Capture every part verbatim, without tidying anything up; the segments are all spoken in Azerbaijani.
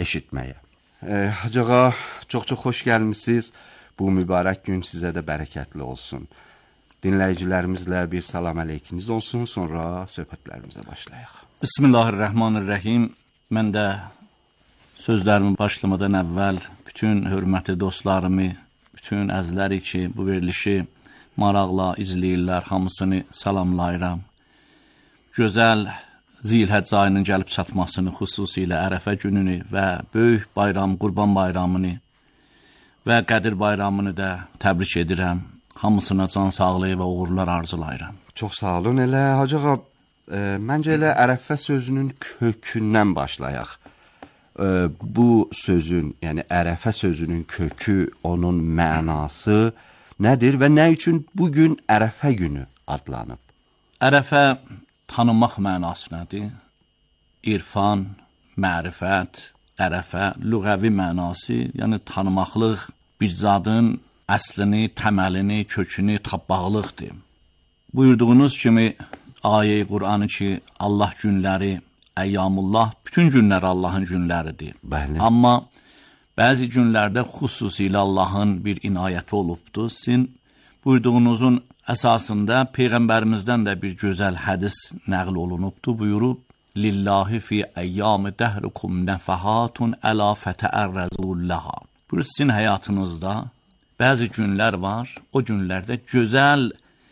eşitməyə. E, Hacı ağa, çox-çox xoş gəlmisiniz. Bu mübarək gün sizə də bərəkətli olsun. Dinləyicilərimizlə bir salam əleykiniz olsun, sonra söhbətlərimizə başlayaq. Bismillahirrahmanirrahim. Mən də sözlərimi başlamadan əvvəl bütün hörmətli dostlarımı, bütün əzləri ki, bu verilişi maraqla izləyirlər, hamısını salamlayıram. Gözəl Zilhəcc ayının gəlib çatmasını, xüsusilə Ərəfə gününü və böyük bayram, Qurban bayramını və Qədir bayramını da təbrik edirəm. Hamısına can sağlığı və uğurlar arzulayıram. Çox sağ olun. Elə Hacı ağa, e, məncə elə Ərəfə sözünün kökündən başlayaq. E, bu sözün, yəni Ərəfə sözünün kökü, onun mənası nədir və nə üçün bugün Ərəfə günü adlanıb? Ərəfə tanımaq mənası nədir? İrfan, mərifət, ərəfə, lüğəvi mənası, yəni tanımaqlıq bir zadın əslini, təməlini, kökünü tapmaqlıqdır. Buyurduğunuz kimi ayə-i Qur'anı ki, Allah günləri, əyyamullah, bütün günlər Allahın günləridir. Bəli. Amma bəzi günlərdə xüsusilə Allahın bir inayəti olubdur. Sizin buyurduğunuzun əsasında Peyğəmbərimizdən də bir gözəl hədis nəql olunubdur. Buyurub, Lillahi fi əyyam-ı dəhrikum nəfəhatun əla fətəərrəzulləha. Buyurur, sizin həyatınızda bəzi günlər var, o günlərdə gözəl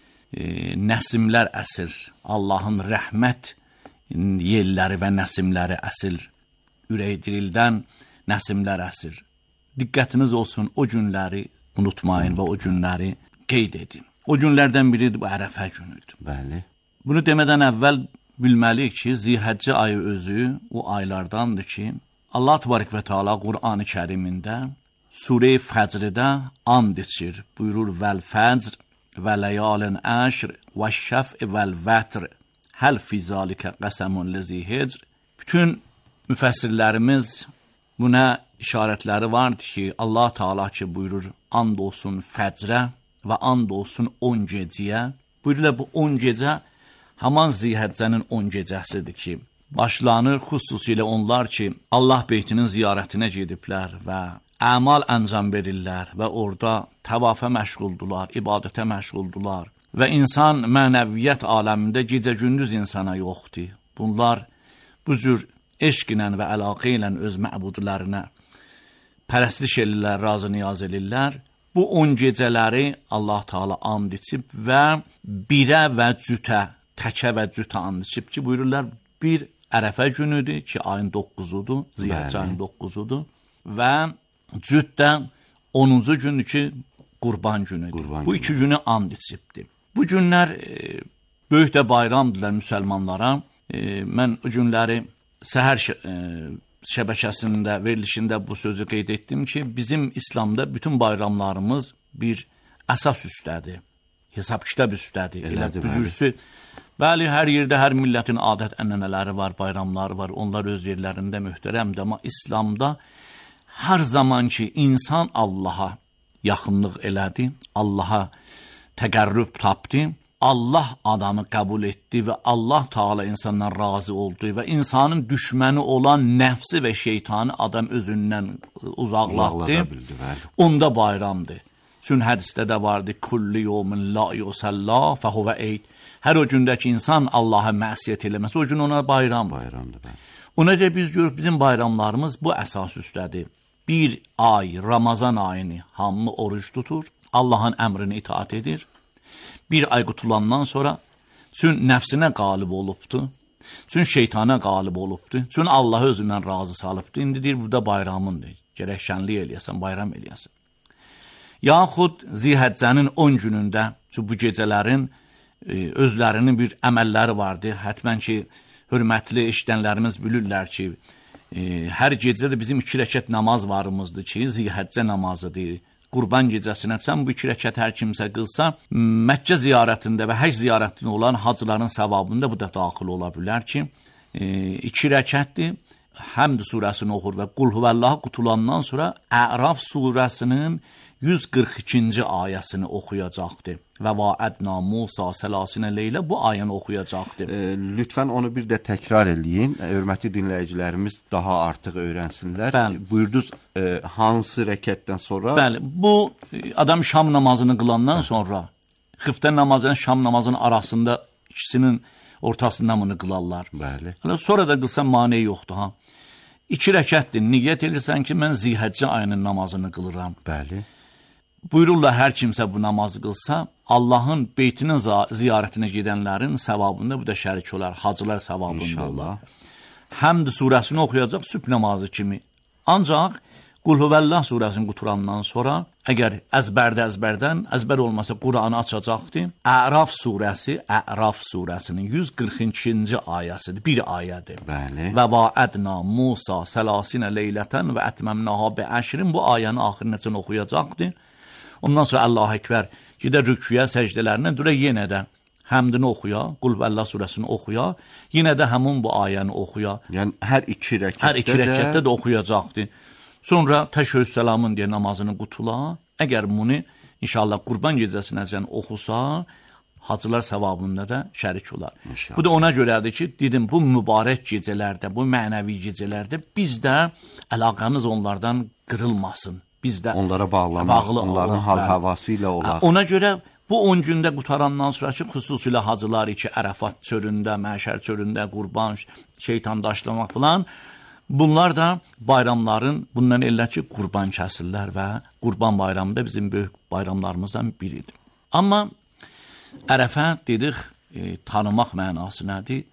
e, nəsimlər əsir. Allahın rəhmət yelləri və nəsimləri əsir. Ürək dirildən nəsimlər əsir. Diqqətiniz olsun, o günləri unutmayın və o günləri qeyd edin. O günlərdən biridir, bu Ərəfə günüdür. Bəli. Bunu demədən əvvəl bilməliyik ki, Zilhəccə ayı özü o aylardandır ki, Allah təbarək və Teala Qur'an-ı Kərimində Surə-i Fəcrdə and içir. Buyurur, vəl fəcr və ləyalin əşr və şəf'i vəl vətr həl fi zalikə qəsəmun ləzi hecr. Bütün müfəssirlərimiz buna işarətləri vardır ki, Allah Teala ki buyurur, and olsun fəcrə və and olsun on gecəyə. Buyururlar, bu on gecə haman Zilhəccənin on gecəsidir ki, başlanır xüsusilə onlar ki, Allah beytinin ziyarətinə gediblər və əmal əncam verirlər və orada təvafə məşğuldular, ibadətə məşğuldular və insan mənəviyyət aləmində gecə-gündüz insana yoxdur. Bunlar bu cür eşq ilə və əlaqə ilə öz məbudlərinə pərəstiş edirlər, razı niyaz edirlər. Bu on gecələri Allah Teala and içib və birə və cütə, təkə və cütə and içib ki, buyururlar, bir Ərəfə günüdür ki, ayın dokkuzudur, Zilhəccə ayın dokkuzudur və cütdən onuncu günü ki, Qurban günüdür. Qurban bu iki günü. günü and içibdir. Bu günlər e, böyük də bayramdırlar müsəlmanlara. E, mən o günləri səhər e, şəbəkəsində, verilişində bu sözü qeyd etdim ki, bizim İslamda bütün bayramlarımız bir əsas üstədir. Hesab kitab üstədir. Elə büzürsü. Bəli, hər yerdə hər millətin adət ənənələri var, bayramları var. Onlar öz yerlərində möhtərəmdir. Amma İslamda hər zaman ki, insan Allaha yaxınlıq elədi, Allaha təqərrüb tapdı, Allah adamı qəbul etdi və Allah Teala insandan razı oldu və insanın düşməni olan nəfsi və şeytanı adam özündən uzaqlatdı. Onda bayramdır. Çünki hədisdə də vardı, kulli yevmin la yusalla fəhuvə eyd. Hər o gündə ki, insan Allaha məsiyət eləməsi, o gün ona bayram. Bayramdır. Ona görə biz görürük, bizim bayramlarımız bu əsas üstədir. Bir ay, Ramazan ayını hamı oruç tutur, Allahın əmrini itaat edir. Bir ay qutulandan sonra, çünki nəfsinə qalib olubdur, çünki şeytana qalib olubdur, çünki Allahı özündən razı salıbdır. İndi deyir, burada bayramındır, gərək şənlik eləyəsən, bayram eləyəsən. Yaxud Zilhəccənin on günündə, çünki bu gecələrin e, özlərinin bir əməlləri vardır. Hətmən ki, hörmətli eşidənlərimiz bilirlər ki, e, hər gecə də bizim iki rəkət namaz varımızdır ki, Zilhəccə namazıdır. Qurban gecəsinə sən bu iki rəkət hər kimsə qılsa, Məkkə ziyarətində və həcc ziyarətində olan hacıların savabında bu da daxil ola bilər ki, e, iki rəkətdir. Həmd surəsini oxur və Qul huvəllahı qutulandan sonra Əraf surəsinin yüz qırx ikinci ayəsini oxuyacaqdır. Və vaədna Musa səlasinə leylə bu ayəni oxuyacaqdır. E, lütfən onu bir də təkrar eləyin. Hörmətli dinləyicilərimiz daha artıq öyrənsinlər. Bəli. Buyurdunuz e, hansı rəkətdən sonra? Bəli, bu adam şam namazını qılandan Bəli. sonra xiftə namazının şam namazının arasında ikisinin ortasında bunu qılarlar. Bəli. Sonra da qılsan mane yoxdur ha. İki rəkətdir. Niyyət edirsən ki, mən Zilhəccə ayının namazını qılıram. Bəli. Buyururlar, hər kimsə bu namazı qılsa, Allahın beytinin ziyarətinə gedənlərin səvabında bu da şərik olar, hacılar səvabında olar. Həmd surəsini oxuyacaq sübh namazı kimi. Ancaq Qul huvəllah surəsini quturandan sonra, əgər əzbərdə əzbərdən, əzbər olmasa Quranı açacaqdır. Əraf surəsi, Əraf surəsinin yüz qırx ikinci ayəsidir, bir ayədir. Bəli. Və vaədna Musa səlasinə leylətən və ətməmnaha bi əşrin, bu ayəni axirnəcən oxuyacaqdır. Ondan sonra Allah-u Ekber gedər rüküyə, səcdələrinə, durə yenə də həmdini oxuya, Qul huvəllah surəsini oxuya, yenə də həmin bu ayəni oxuya. Yəni hər iki rəkətdə, hər iki rəkətdə də, də oxuyacaqdır. Sonra təşhür səlamın deyə namazını qutula, əgər bunu inşallah qurban gecəsinəcən oxusa, hacılar səvabında da şərik olar. İnşallah. Bu da ona görədir ki, dedim, bu mübarək gecələrdə, bu mənəvi gecələrdə bizdə əlaqəmiz onlardan qırılmasın. Bizdə onlara bağlamaq, bağlı onların hal-havası ilə olaq. Ona görə bu on gündə qutarandan sonra ki, xüsusilə hacılar ki, Ərəfat çölündə, Məşər çölündə, qurban, şeytan daşlamaq filan, bunlar da bayramların, bundan elə ki, qurban kəsirlər və qurban bayramı da bizim böyük bayramlarımızdan biridir. Amma Ərəfə dedik, e, tanımaq mənası nədir?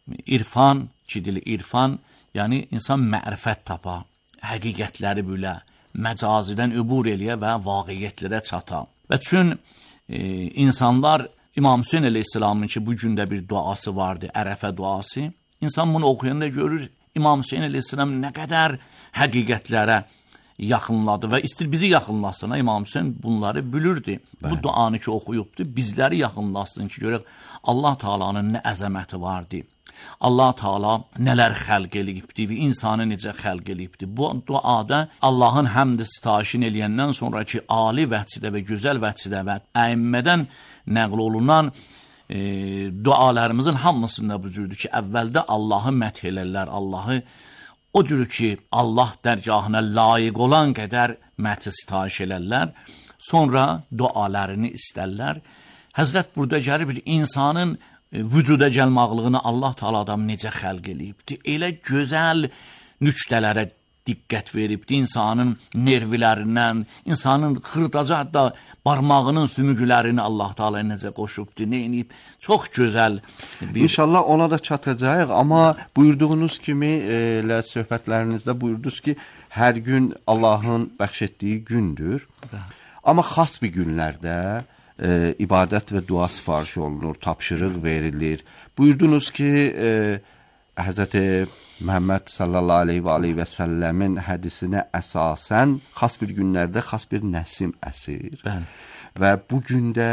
İrfan, ki dili irfan, yəni insan mərifət tapa, həqiqətləri bilə, məcazidən übur eləyə və vaqiyyətlərə çata. Və çün e, insanlar İmam Hüseyin əleyhisselamın ki, bu gündə bir duası vardı, Ərəfə duası. İnsan bunu oxuyanda görür, İmam Hüseyin əleyhisselam nə qədər həqiqətlərə yaxınladı və istir bizi yaxınlasın. İmam Hüseyin bunları bilirdi. Bəli. Bu duanı ki oxuyubdu, bizləri yaxınlasın ki, görək Allah Taala'nın nə əzəməti vardı. Allah Taala nələr xəlq eləyibdi və insanı necə xəlq eləyibdi. Bu duada Allahın həmd sitaişini eləyəndən sonraki ali vəhcidə və gözəl vəhcidə və əimmədən nəql olunan e, dualarımızın hamısında bu cürdür ki, əvvəldə Allahı məth elərlər, Allahı o cür ki, Allah dərgahına layiq olan qədər məth sitayiş elərlər, sonra dualarını istərlər. Həzrət burada gəlir bir insanın vücuda gəlmaqlığını Allah Taala adam necə xəlq eləyibdi. Elə gözəl nüqtələrə diqqət veribdi, insanın nervlərindən, insanın xırdaca da barmağının sümüklərini Allah Taala necə qoşubdu, nə edib. Çox gözəl bir... İnşallah ona da çatacağıq, amma buyurduğunuz kimi elə söhbətlərinizdə buyurdunuz ki, hər gün Allahın bəxş etdiyi gündür. Amma xas bir günlərdə E, ibadət və dua sifarişi olunur, tapşırıq verilir. Buyurdunuz ki, e, Həzrəti Məhəmməd sallallahu aleyhi və aleyhi və səlləmin hədisinə əsasən xas bir günlərdə xas bir nəsim əsir. Bəli. Və bu gündə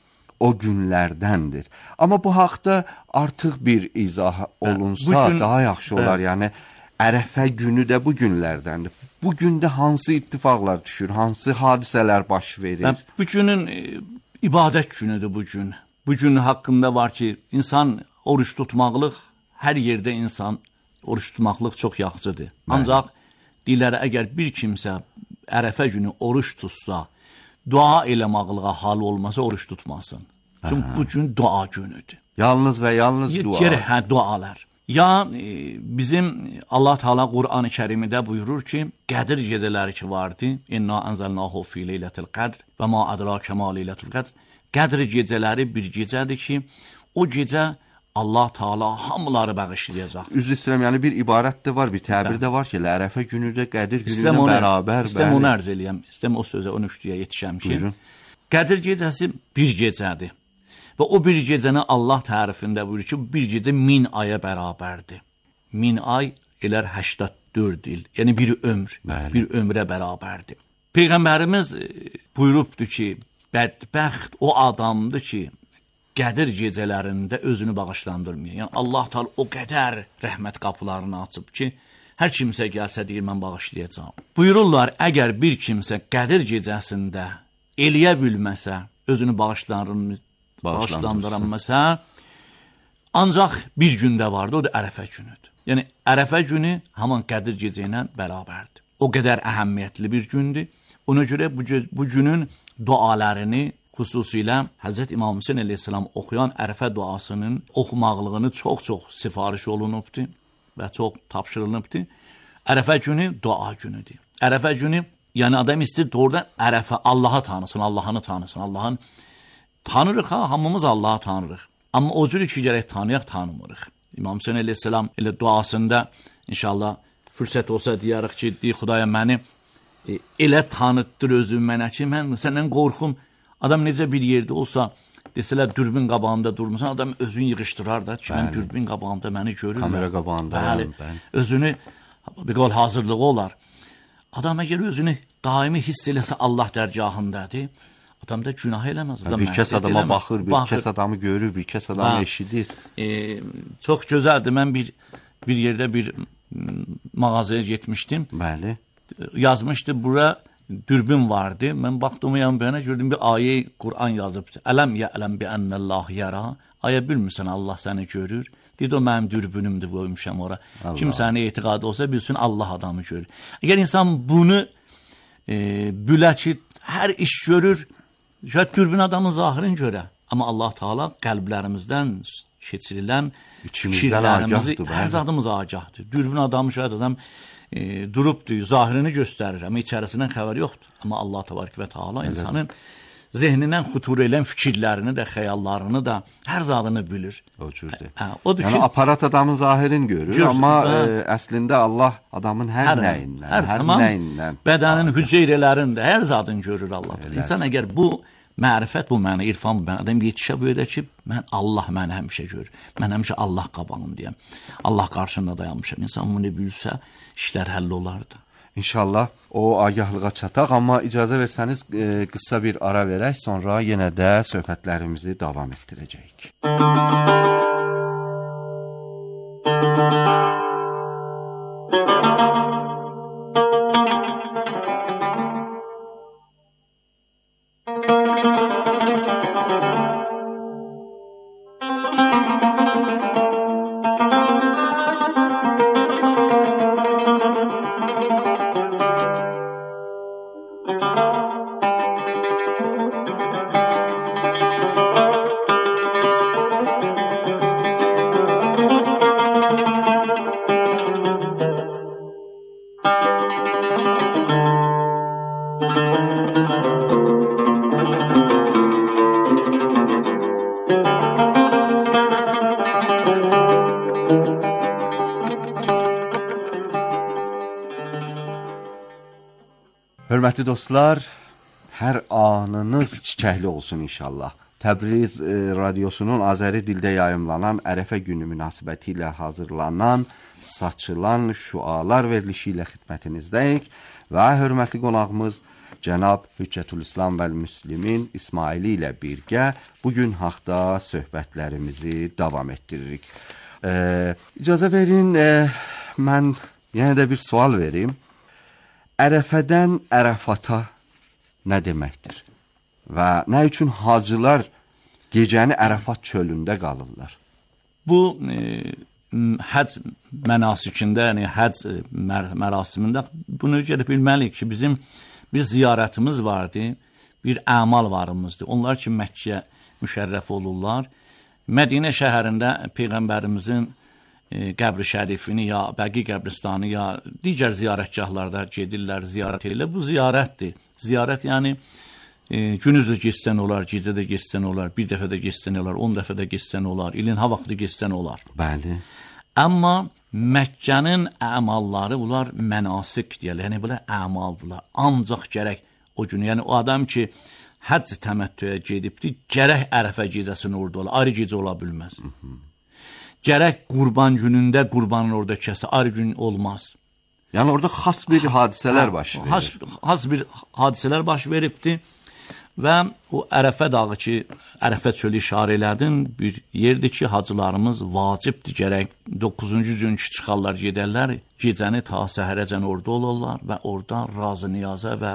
o günlərdəndir. Amma bu haqda artıq bir izah olunsa gün, daha yaxşı olar. Bəli. Yəni, Ərəfə günü də bu günlərdəndir. Bu gündə hansı ittifaqlar düşür, hansı hadisələr baş verir? Bəli. Bu günün... E, İbadət günüdür bu gün. Bu gün haqqında var ki, insan oruç tutmaqlıq, hər yerdə insan oruç tutmaqlıq çox yaxşıdır. Ancaq deyirlər, əgər bir kimsə Ərəfə günü oruç tutsa, dua eləmaqlığa hal olmasa oruç tutmasın. Çünki bu gün dua günüdür. Yalnız və yalnız dua. Gerək, hə, dualar. Ya e, bizim Allah Teala Qur'an-ı Kərimdə buyurur ki, Qədir gecələri ki vardı. İnna anzalnahu fi leylatil qadr və ma adraka ma leylatul qadr. Qədir gecələri bir gecədir ki, o gecə Allah Teala hamıları bağışlayacaq. Üzr istəyirəm, yəni bir ibarət də var, bir təbir də var ki, Ərəfə günü də Qədir günü ilə bərabər. İstəm onu ərz eləyəm, istəm o sözə, o nöqtəyə yetişəm ki, buyurun. Qədir gecəsi bir gecədir. Və o bir gecəni Allah tərifində buyurur ki, bir gecə min aya bərabərdir. Min ay elər səksən dörd il, yəni bir ömr, Bəli. bir ömrə bərabərdir. Peyğəmbərimiz buyurubdur ki, bədbəxt o adamdır ki, Qədir gecələrində özünü bağışlandırmıyor. Yəni Allah Teala o qədər rəhmət qapılarını açıb ki, Hər kimsə gəlsə deyir, mən bağışlayacağam. Buyururlar, əgər bir kimsə Qədir gecəsində eləyə bilməsə, özünü bağışlandıranməsə, ancaq bir gündə vardı, o da Ərəfə günüdür. Yəni, Ərəfə günü haman Qədir gecə ilə bərabərdir. O qədər əhəmiyyətli bir gündür. Ona görə bu, bu günün dualarını xüsusilə Həzrət İmam Hüseyin əleyhissalam oxuyan Ərəfə duasının oxumaqlığını çox-çox sifariş olunubdur və çox tapşırılınıbdır. Ərəfə günü dua günüdür. Ərəfə günü, yəni adam istəyir doğrudan Ərəfə, Allah'a tanısın, Allah'ını tanısın, Allah'ın tanırıq ha, hamımız Allah'ı tanırıq. Amma o cür ki, gərək tanıyaq, tanımırıq. İmam Hüseyin əleyhissalam elə duasında inşallah fürsət olsa deyərik ki, deyir, Xudaya məni e, elə tanıtdır özüm mənə ki, mən səndən qorxum. Adam necə bir yerdə olsa, desələr dürbün qabağında durmuşsan, adam özünü yığışdırar da ki, mən dürbün qabağında məni görürlər. Kamera qabağında. Bəli, bəli. Özünü, bir qol hazırlığı olar. Adam əgər özünü daimi hiss eləsə Allah dərgahındadır, adam da günah eləməz. Adam bir kəs adama eləməz. baxır, bir baxır. kəs adamı görür, bir kəs adamı ha. eşidir. E, çox gözəldir. Mən bir, bir yerdə bir mağazaya getmişdim. Bəli. Yazmışdı, bura dürbün vardı. Mən baxdım yan bəyanə gördüm bir ayə Qur'an yazıb. Ələm ya'ləm bi ennəllah yara. Ayə bilmirsən Allah səni görür. Dedi o mənim dürbünümdür, qoymuşam ora. Allah. Kim səni etiqadı olsa bilsin Allah adamı görür. Əgər insan bunu e, bülə ki, hər iş görür, şəhət dürbün adamın zahirin görə. Amma Allah Teala qəlblərimizdən keçirilən fikirlərimizi, hər zadımız agahdır. Dürbün adamı, şəhət adam e, durubdur, zahirini göstərir, amma içərisindən xəbər yoxdur. Amma Allah Təbarək və Teala insanın zehnindən xutur elən fikirlərini də, xəyallarını da, hər zadını bilir. O cürdür. Hə, o düşün, yəni aparat adamın zahirini görür, cürdür, amma e, əslində Allah adamın hər, hər nəyindən, hər, hər nəyindən. Bədənin hüceyrələrində, hər zadını görür Allah. İnsan əgər bu mərifət, bu mənə, irfan bu mənə, adam yetişə böyle ki, mən Allah məni həmişə görür. Mən həmişə Allah qabağım deyəm. Allah qarşında dayanmışam. İnsan bunu bilsə, işlər həll olardı. İnşallah o agahlığa çataq, amma icazə versəniz e, qısa bir ara verək, sonra yenə də söhbətlərimizi davam etdirəcəyik. Hörmətli dostlar, hər anınız çiçəkli olsun inşallah. Təbriz e, radiosunun Azəri dildə yayımlanan Ərəfə günü münasibəti ilə hazırlanan, saçılan şüalar verilişi ilə xidmətinizdəyik və hörmətli qonağımız Cənab Hüccətülislam vəl Müslimin İsmaili ilə birgə bugün haqda söhbətlərimizi davam etdiririk. E, icazə verin, e, mən yenə də bir sual verim. Ərəfədən Ərəfata nə deməkdir? Və nə üçün hacılar gecəni Ərəfat çölündə qalırlar? Bu e, həc mənasikində, yəni həc mər mərasimində bunu gedib bilməliyik ki, bizim bir ziyarətimiz vardı, bir əmal varımızdır. Onlar ki, Məkkəyə müşərrəf olurlar. Mədinə şəhərində Peyğəmbərimizin E, qəbri şərifini ya Bəqi qəbristanı ya digər ziyarətgahlarda gedirlər, ziyarət edirlər. Bu ziyarətdir. Ziyarət yəni e, günüzdə geçsən olar, gecədə geçsən olar, bir dəfə də geçsən olar, on dəfə də geçsən olar, ilin ha vaxtı geçsən olar. Bəli. Amma Məkkənin əmalları bunlar mənasik deyirlər. Yəni belə əmaldırlar. Ancaq gərək o gün, yəni o adam ki həcc təməttüyə gedibdi, gərək Ərəfə gecəsini orada olar. Ayrı gecə ola bilməz. Hı -hı. Gərək qurban günündə qurbanın orada kəsə, ayrı gün olmaz. Yəni orada xas bir hadisələr baş verir. Xas, xas bir hadisələr baş veribdir Və o Ərəfə dağı ki, Ərəfə çölü işarə elədin, bir yerdir ki, hacılarımız vacibdir gərək doqquzuncu gün ki, çıxarlar, gedərlər, gecəni ta səhərəcən orada olurlar və orada razı niyaza və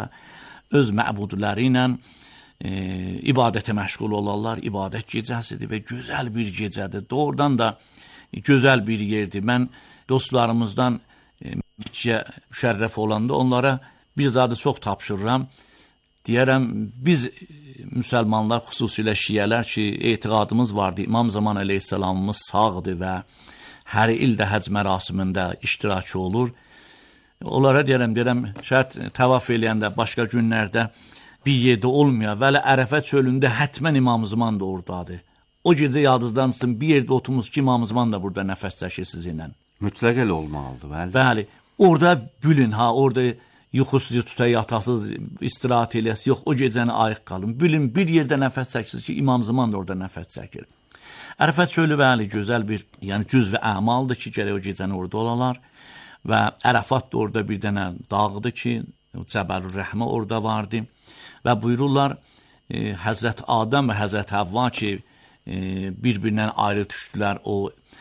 öz məbudləri ilə e, ibadətə məşğul olarlar. İbadət gecəsidir və gözəl bir gecədir. Doğrudan da gözəl bir yerdir. Mən dostlarımızdan e, müşərrəf olanda onlara bir zadı çox tapşırıram. Deyərəm, biz müsəlmanlar, xüsusilə şiyələr ki, etiqadımız vardı, İmam Zaman əleyhissalamımız sağdır və hər il də həc mərasimində iştirakı olur. Onlara deyərəm, deyərəm, şəhət təvaf eləyəndə, başqa günlərdə bir yerdə olmuyor, vələ Ərəfə çölündə hətmən İmam Zaman da oradadır. O gecə yadınızdansın, bir yerdə oturmuş ki, İmam Zaman da burada nəfəs çəkir sizinlə. Mütləq elə olmalıdır, bəli. Bəli, orada bülün, ha, orada yuxusuzu tuta yatasız, istirahat eləyəsiz, yox, o gecəni ayıq qalın. Bilin, bir yerdə nəfəs çəksiniz ki, İmam Zaman da orada nəfəs çəkir. Ərəfə çölü, bəli, gözəl bir, yəni cüz və əmaldır ki, gərək o gecəni orada olalar və Ərəfat da orada bir dənə dağıdır ki, Cəbəlur Rəhmə orada vardı və buyururlar, e, Həzrət Adəm və Həzrət Həvva ki, e, bir-birindən ayrı düşdülər o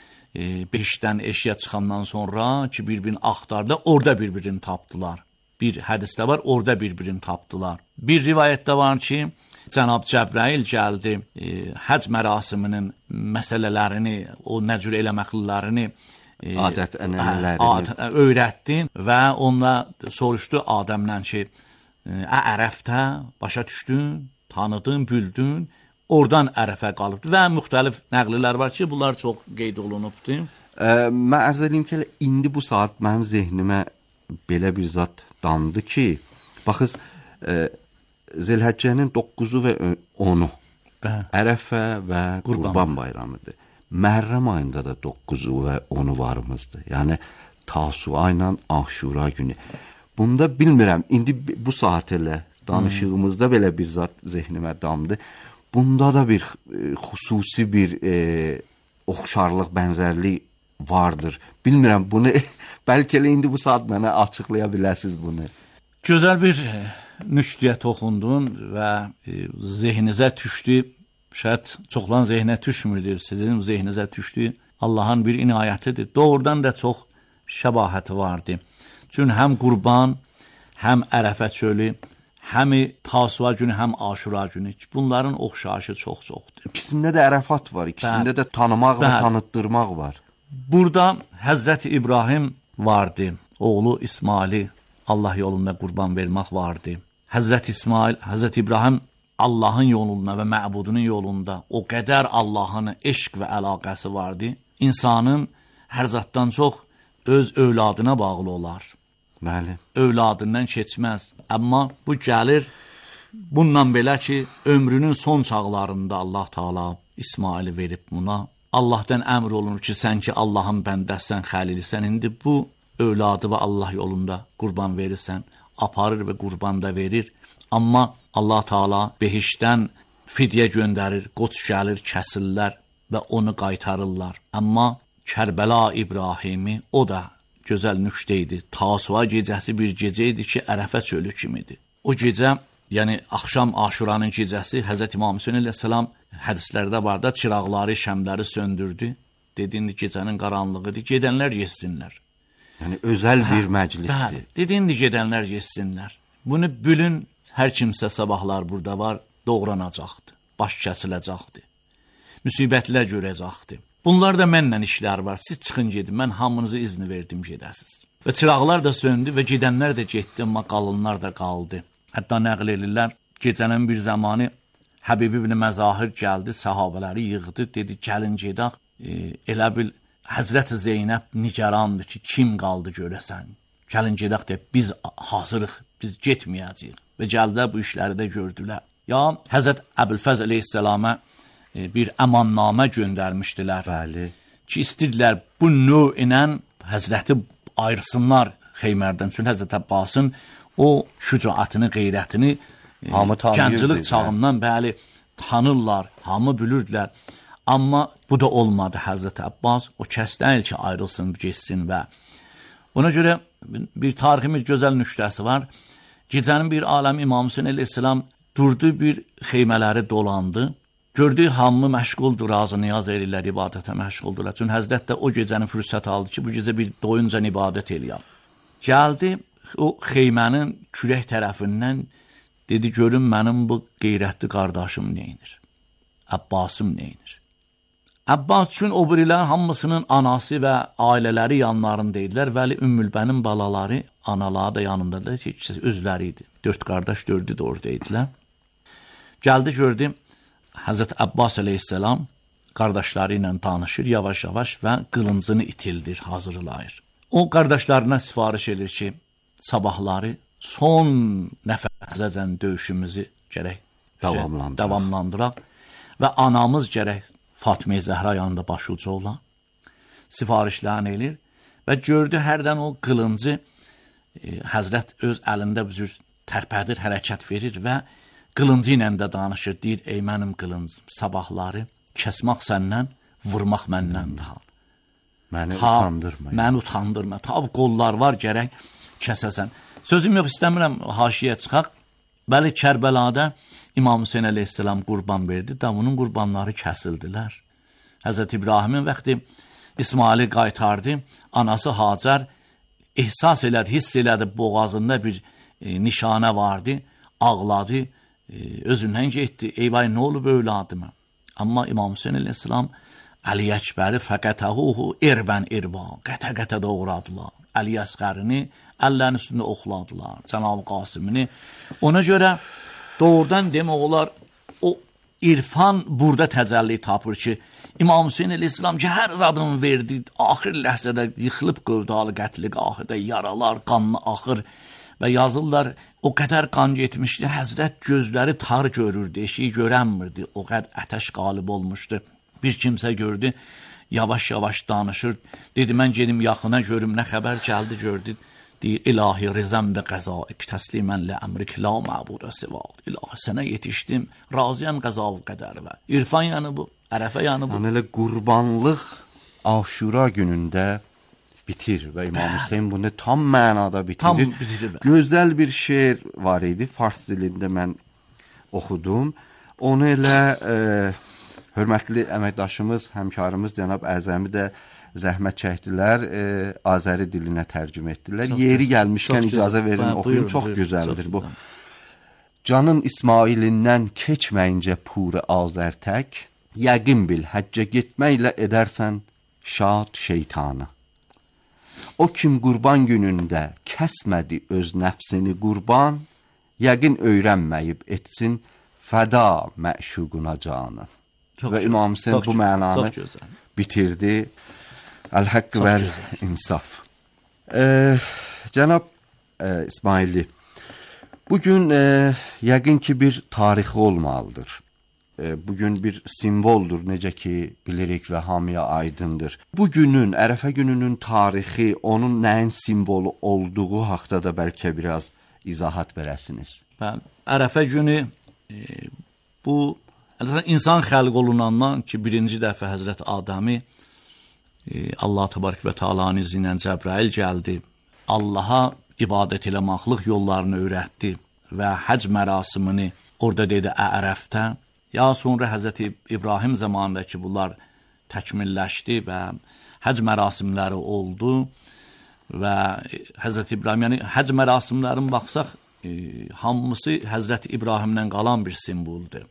e, beşdən eşiyə çıxandan sonra ki, bir-birini axtardı, orada bir-birini tapdılar. Bir hədisdə var, orada bir-birini tapdılar. Bir rivayətdə var ki, Cənab Cəbrəil gəldi, e, həc mərasiminin məsələlərini, o nəcür eləməklilərini e, adət ənənələrini ad, öyrətdi və onunla soruşdu Adəmlə ki, ə, Ərəfdə başa düşdün, tanıdın, bildin, oradan Ərəfə qalıbdı və müxtəlif nəqlilər var ki, bunlar çox qeyd olunubdur. E, mən ərz edeyim ki, indi bu saat mənim zehnimə belə bir zat damdı ki, baxız, e, Zilhəccənin doqquzu və onu Bə. Ərəfə və Qurban, Qurban bayramıdır. Məhərrəm ayında da doqquzu və onu varımızdır. Yəni, Tasua ilə Aşura günü. Bunda bilmirəm, indi bu saat elə danışığımızda hmm. belə bir zat zehnimə damdı. Bunda da bir e, xüsusi bir e, oxşarlıq, bənzərlik vardır. Bilmirəm, bunu bəlkə elə indi bu saat mənə açıqlaya biləsiniz bunu. Gözəl bir nüktəyə toxundun və e, zehninizə düşdü, şayət çoxlan zehnə düşmürdür, sizin zehninizə düşdü. Allahın bir inayətidir. Doğrudan da çox şəbahəti vardı. Çünki həm Qurban, həm Ərəfə çölü, həm Tasua günü, həm Aşura günü. Bunların oxşayışı çox-çoxdur. İkisində də Ərəfat var, ikisində Bəli. də tanımaq Bəli. və tanıtdırmaq var. Burada Həzrəti İbrahim vardı, oğlu İsmaili Allah yolunda qurban vermək vardı. Həzrəti İsmail, Həzrəti İbrahim Allahın yolunda və məbudunun yolunda o qədər Allahın eşq və əlaqəsi vardı. İnsanın hər zatdan çox öz övladına bağlı olar. Bəli. Övladından keçməz. Amma bu gəlir bundan belə ki, ömrünün son çağlarında Allah Taala İsmaili verib buna. Allahdan əmr olunur ki, sən ki Allahın bəndəsən, xəlilisən, indi bu övladı və Allah yolunda qurban verirsən, aparır və qurban da verir. Amma Allah Taala behişdən fidyə göndərir, qoç gəlir, kəsirlər və onu qaytarırlar. Amma Kərbəla İbrahimi, o da gözəl nüktə idi. Tasua gecəsi bir gecə idi ki, Ərəfə çölü kimidir. O gecə, yəni axşam Aşuranın gecəsi Həzrət İmam Hüseyn əleyhissalam hədislərdə var da, çıraqları, şəmləri söndürdü. Dediyindi, gecənin qaranlığıdır, gedənlər yesinlər. Yəni, özəl bir hə, məclisdir. Hə, dediyindi, gedənlər yesinlər. Bunu bülün, hər kimsə sabahlar burada var, doğranacaqdır, baş kəsiləcəkdir, müsibətlər görəcəkdir. Bunlar da mənlə işlər var, siz çıxın gedin, mən hamınızı izni verdim gedəsiz. Və çıraqlar da söndü və gedənlər də getdi, amma qalınlar da qaldı. Hətta nəql edirlər, gecənin bir zamanı Həbib ibn Məzahir gəldi, səhabələri yığdı, dedi, gəlin gedək, e, elə bil Həzrət Zeynəb nigarandır ki, kim qaldı görəsən, gəlin gedək deyib, biz hazırıq, biz getməyəcəyik və gəldilər bu işləri də gördülər. Ya Həzrət Əbülfəz əleyhissalama e, bir əmannamə göndərmişdilər Bəli. ki, istədilər bu növ ilə Həzrəti ayırsınlar Xeymərdən, çünki Həzrət Əbbasın o şücaətini, qeyrətini Hamı gənclik çağından bəli tanırlar, hamı bilirdilər. Amma bu da olmadı Həzrət Əbbas. O kəs deyil ki, ayrılsın, geçsin və ona görə bir tariximiz gözəl nüktəsi var. Gecənin bir aləmi İmam Hüseyn əleyhissalam durdu bir xeymələri dolandı. Gördü hamı məşğuldur, razı niyaz eləyirlər, ibadətə məşğuldurlar. Çünki Həzrət də o gecəni fürsət aldı ki, bu gecə bir doyunca ibadət eləyəm. Gəldi o xeymənin kürək tərəfindən, dedi görün mənim bu qeyrətli qardaşım neynir? Abbasım neynir? Abbas üçün o birilər hamısının anası və ailələri yanlarında idilər. Vəli Ümmülbənin balaları, anaları da yanındadır ki, özləri idi. Dörd qardaş, dördü də orada idilər. Gəldi gördü, Həzrət Abbas əleyhisselam qardaşları ilə danışır yavaş-yavaş və qılıncını itildir, hazırlayır. O qardaşlarına sifariş edir ki, sabahları son nəfəsəcən döyüşümüzü gərək davamlandıraq. davamlandıraq və anamız gərək Fatimə-i Zəhra yanında başucu olan sifarişlərini edir və gördü hərdən o qılıncı e, Həzrət öz əlində bu cür tərpədir, hərəkət verir və qılıncı ilə də danışır, deyir, ey mənim qılıncım, sabahları kəsmək səndən, vurmaq məndən daha. Məni ta, utandırma. Məni utandırma. Tab qollar var, gərək kəsəsən. Sözüm yox, istəmirəm haşiyə çıxaq. Bəli, Kərbəlada İmam Hüseyin əleyhisselam qurban verdi, da bunun qurbanları kəsildilər. Həzrət İbrahimin vaxtı İsmaili qaytardı, anası Hacər ehsas elədi, hiss elədi, boğazında bir e, nişanə vardı, ağladı, özündən getdi, eyvay nə olub övladıma. Amma İmam Hüseyin əleyhisselam Əli Əkbəri fəqətəhuhu erbən erba, qətə-qətə doğradılar. Əli Əsqərini əllərin üstündə oxladılar, Cənab-ı Qasımini. Ona görə doğrudan demək olar, o irfan burada təcəlli tapır ki, İmam Hüseyin əleyhisselam ki, hər zadını verdi, axir ləhzədə yıxılıb qövdalı qətli qahıda, yaralar, qanlı axır və yazırlar, o qədər qan getmişdi, Həzrət gözləri tar görürdü, eşiyi görənmirdi, o qədər ətəş qalib olmuşdu. Bir kimsə gördü, yavaş-yavaş danışır, dedi, mən gedim yaxına görüm, nə xəbər gəldi, gördü, deyir, ilahi rizəm və qəzaik, təslimən lə əmrik, la məbudə sivad, ilahi sənə yetişdim, raziyəm qəzav qədər və irfan yanı bu, ərəfə yanı bu. Yəni, elə qurbanlıq Aşura günündə bitir və İmam Hüseyin bunu tam mənada bitirir. Tam bitirir. Gözəl bir şeir var idi, fars dilində mən oxudum. Onu elə e, hörmətli əməkdaşımız, həmkarımız Cənab Əzəmi də zəhmət çəkdilər, e, Azəri dilinə tərcümə etdilər. Çox Yeri gəlmişkən icazə verin, ben, oxuyun, buyurun, çox buyurun, gözəldir çox bu. Güzel. Canın İsmailindən keçməyincə puri Azər tək, yəqin bil, həccə getməklə edərsən şad şeytanı. O kim qurban günündə kəsmədi öz nəfsini qurban, yəqin öyrənməyib etsin fəda məşuquna canı. Çox və İmam Hüseyin bu mənanı bitirdi. Əl-Haqq və İnsaf. Ee, Cənab e, İsmailli, bugün e, yəqin ki bir tarixi olmalıdır. Bugün bir simvoldur, necə ki bilirik və hamıya aydındır. Bugünün, Ərəfə gününün tarixi, onun nəyin simvolu olduğu haqda da bəlkə biraz izahat verəsiniz. Bəli, Ərəfə günü e, bu insan xəlq olunandan ki, birinci dəfə Həzrət Adəmi e, Allah təbarək və Teala'nın izni ilə Cəbrail gəldi, Allaha ibadət eləmaqlıq yollarını öyrətdi və həc mərasimini orada dedi Ərəfdə. Ya sonra Həzrəti İbrahim zamanında ki, bunlar təkmilləşdi və həc mərasimləri oldu və Həzrəti İbrahim, yəni həc mərasimlərin baxsaq, e, hamısı Həzrəti İbrahimdən qalan bir simvoldur.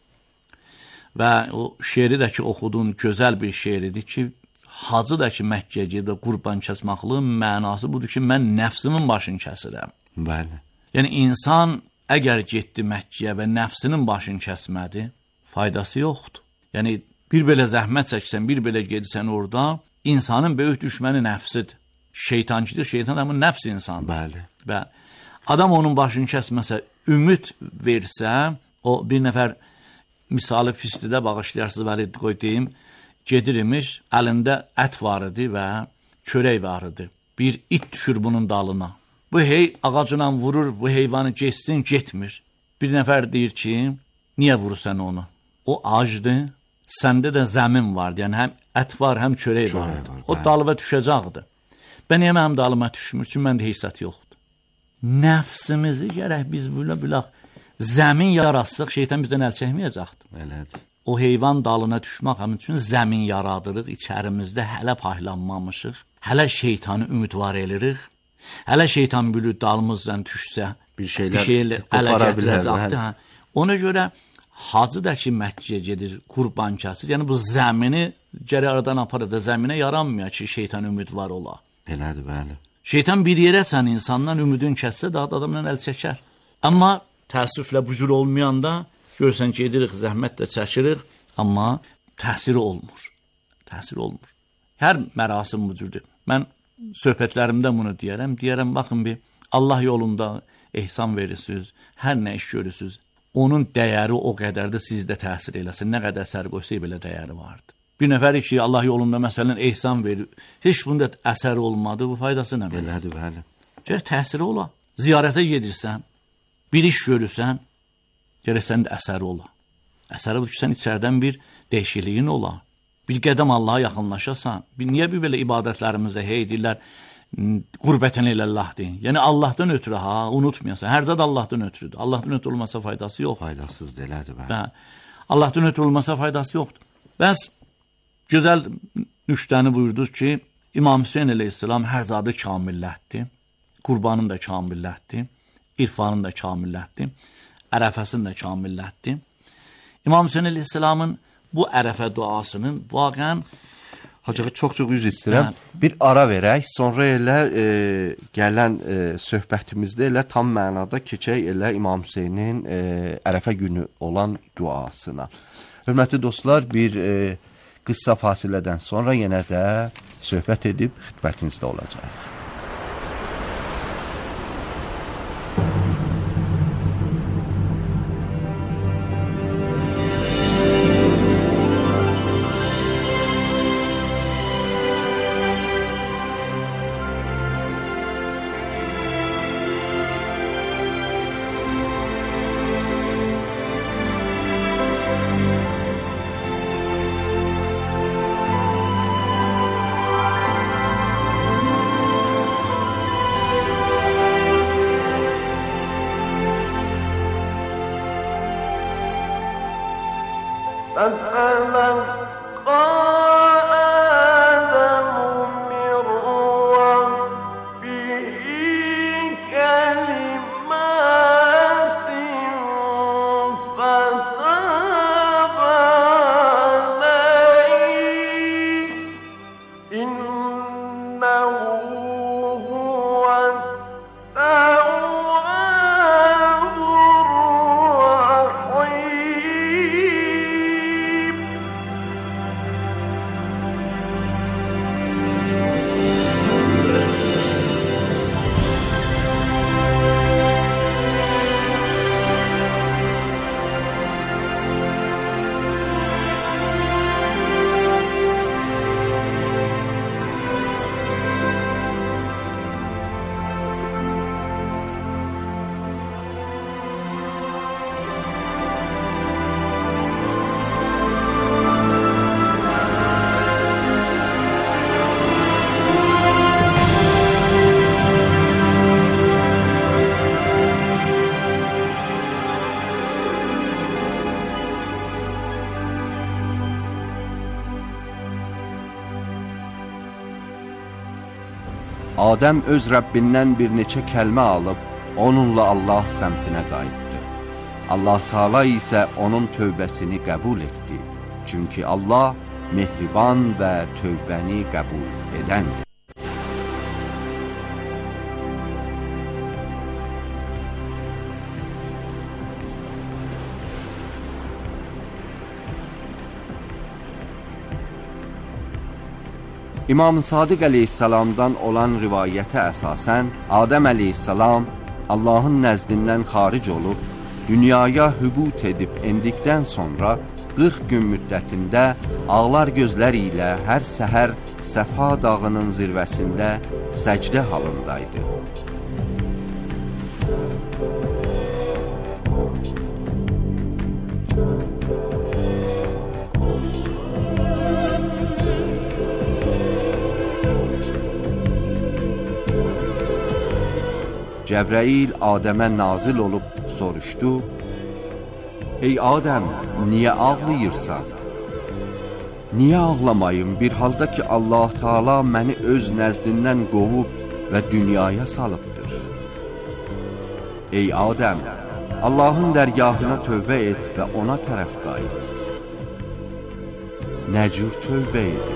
Və o şeiri də ki, oxudun, gözəl bir şeiridir ki, hacı da ki, Məkkəyə gedir, qurban kəsmaqlığın mənası budur ki, mən nəfsimin başını kəsirəm. Bəli. Yəni, insan əgər getdi Məkkəyə və nəfsinin başını kəsmədi, faydası yoxdur. Yəni, bir belə zəhmət çəksən, bir belə gedirsən orada, insanın böyük düşməni nəfsidir. Şeytançıdır, şeytan amma nəfs insandır. Bəli. Bəli. Adam onun başını kəsməsə, ümid versə, o bir nəfər misalı pislidə bağışlayarsınız, bəli, qoy deyim, gedirmiş, əlində ət var idi və çörək var idi. Bir it düşür bunun dalına. Bu hey ağacına vurur, bu heyvanı geçsin, getmir. Bir nəfər deyir ki, niyə vurursan onu? O acdır, səndə də zəmin vardı, yəni həm ət var, həm çörək, çörək vardı. Var, o dalıva düşəcəkdir. Bən niyə mənim dalıma düşmür, çünki məndə heysət yoxdur. Nəfsimizi gərək biz belə bilək zəmin yaratsaq, şeytan bizdən əl çəkməyəcəkdir. Elədir. O heyvan dalına düşmək həmin üçün zəmin yaradırıq, içərimizdə hələ paylanmamışıq, hələ şeytanı ümidvar edirik, hələ şeytan bülü dalımızdan düşsə, bir şeylər, bir şeylər ələ gətirəcəkdir. Hə. Ona görə hacı da ki, Məkkəyə gedir, qurban kəsir. Yəni bu zəmini gərək aradan aparır da zəminə yaranmıyor ki, şeytan ümidvar ola. Elədir, bəli. Şeytan bir yerə sən insandan ümidin kəssə, daha da adamdan əl çəkər. Amma təəssüflə bu cür olmayanda görürsən ki, edirik, zəhmət də çəkirik, amma təsiri olmur. Təsiri olmur. Hər mərasim bu cürdür. Mən söhbətlərimdə bunu deyərəm. Deyərəm, baxın bir, Allah yolunda ehsan verirsiniz, hər nə iş görürsünüz. Onun dəyəri o qədər də sizdə təsir eləsin. Nə qədər əsər qoysa belə dəyəri vardır. Bir nəfəri ki, Allah yolunda məsələn ehsan verir, heç bunda əsəri olmadı, bu faydası nə? Belədir, bəli. Gərək təsiri ola. Ziyarətə gedirsən, bir iş görürsən, gərək sənin də əsəri ola. Əsəri budur ki, sən içərdən bir dəyişikliyin ola. Bir qədəm Allaha yaxınlaşasan. Bir, niyə bir belə ibadətlərimizdə hey deyirlər, qurbətən iləllah deyin. Yəni Allahdan ötürü ha, unutmayasan. Hər zad Allahdan ötürüdür. Allahdan ötürü olmasa faydası yox. Faydasız delədir, bəli. Allahdan ötürü olmasa faydası yoxdur. Bəs gözəl nüştəni buyurdur ki, İmam Hüseyin əleyhissalam hər zadı kamillətdir. Qurbanın da kamillətdir. İrfanın da kamillətdir. Ərəfəsinin də kamillətdir. İmam Hüseyin əleyhissalamın bu ərəfə duasının vaqən Hacı, çox-çox üz istəyirəm. Bir ara verək, sonra elə e, gələn e, söhbətimizdə elə tam mənada keçək elə İmam Hüseynin e, ərəfə günü olan duasına. Hörmətli dostlar, bir e, qısa fasilədən sonra yenə də söhbət edib xidmətinizdə olacaq. Adəm öz Rəbbindən bir neçə kəlmə alıb, onunla Allah səmtinə qayıtdı. Allah Taala isə onun tövbəsini qəbul etdi. Çünki Allah mehriban və tövbəni qəbul edəndir. İmam Sadiq əleyhissalamdan olan rivayətə əsasən, Adəm əleyhissalam Allahın nəzdindən xaric olub, dünyaya hübut edib endikdən sonra qırx gün müddətində ağlar gözlər ilə hər səhər Səfa dağının zirvəsində səcdə halındaydı. Cəbrəil Adəmə nazil olub soruşdu, Ey Adəm, niyə ağlayırsan? Niyə ağlamayım bir halda ki Allah Taala məni öz nəzdindən qovub və dünyaya salıbdır? Ey Adəm, Allahın dərgahına tövbə et və ona tərəf qayıt. Nə cür tövbə edin?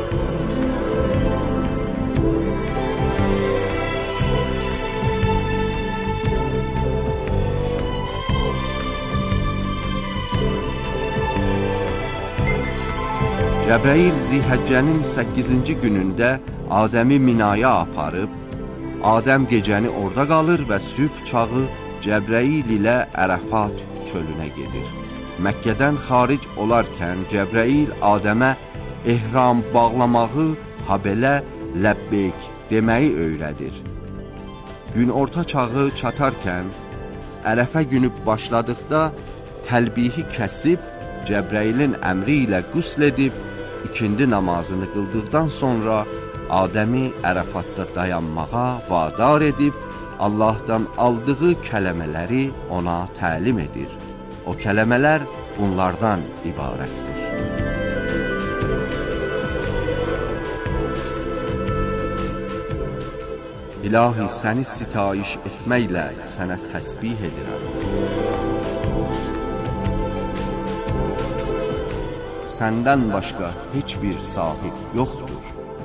Cəbrail Zilhəccənin səkkizinci günündə Adəmi Minaya aparıb, Adəm gecəni orada qalır və sübh çağı Cəbrail ilə Ərəfat çölünə gedir. Məkkədən xaric olarkən Cəbrail Adəmə ehram bağlamağı, habelə ləbbeyk deməyi öyrədir. Gün orta çağı çatarkən, Ərəfə günü başladıqda təlbihi kəsib, Cəbrailin əmri ilə qüsl edib, ikindi namazını qıldıqdan sonra Adəmi Ərəfatda dayanmağa vadar edib, Allahdan aldığı kələmələri ona təlim edir. O kələmələr bunlardan ibarətdir. İlahi, səni sitayiş etməklə sənə təsbih edirəm. Səndən başqa heç bir sahib yoxdur.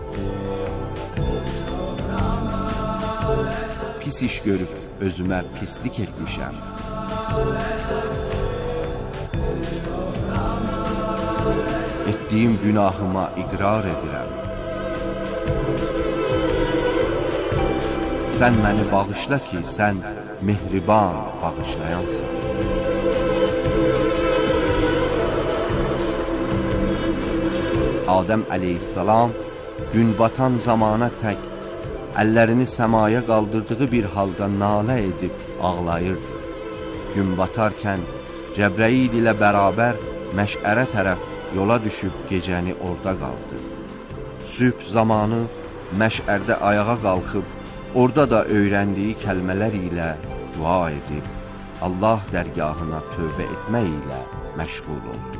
Pis iş görüb özümə pislik etmişəm. Etdiyim günahıma iqrar edirəm. Sən məni bağışla ki, sən mehriban bağışlayansın. Adəm əleyhissalam gün batan zamana tək əllərini səmaya qaldırdığı bir halda nalə edib ağlayırdı. Gün batarkən Cəbrail ilə bərabər məşərə tərəf yola düşüb gecəni orada qaldı. Sübh zamanı məşərdə ayağa qalxıb, orada da öyrəndiyi kəlmələr ilə dua edib, Allah dərgahına tövbə etmək ilə məşğul oldu.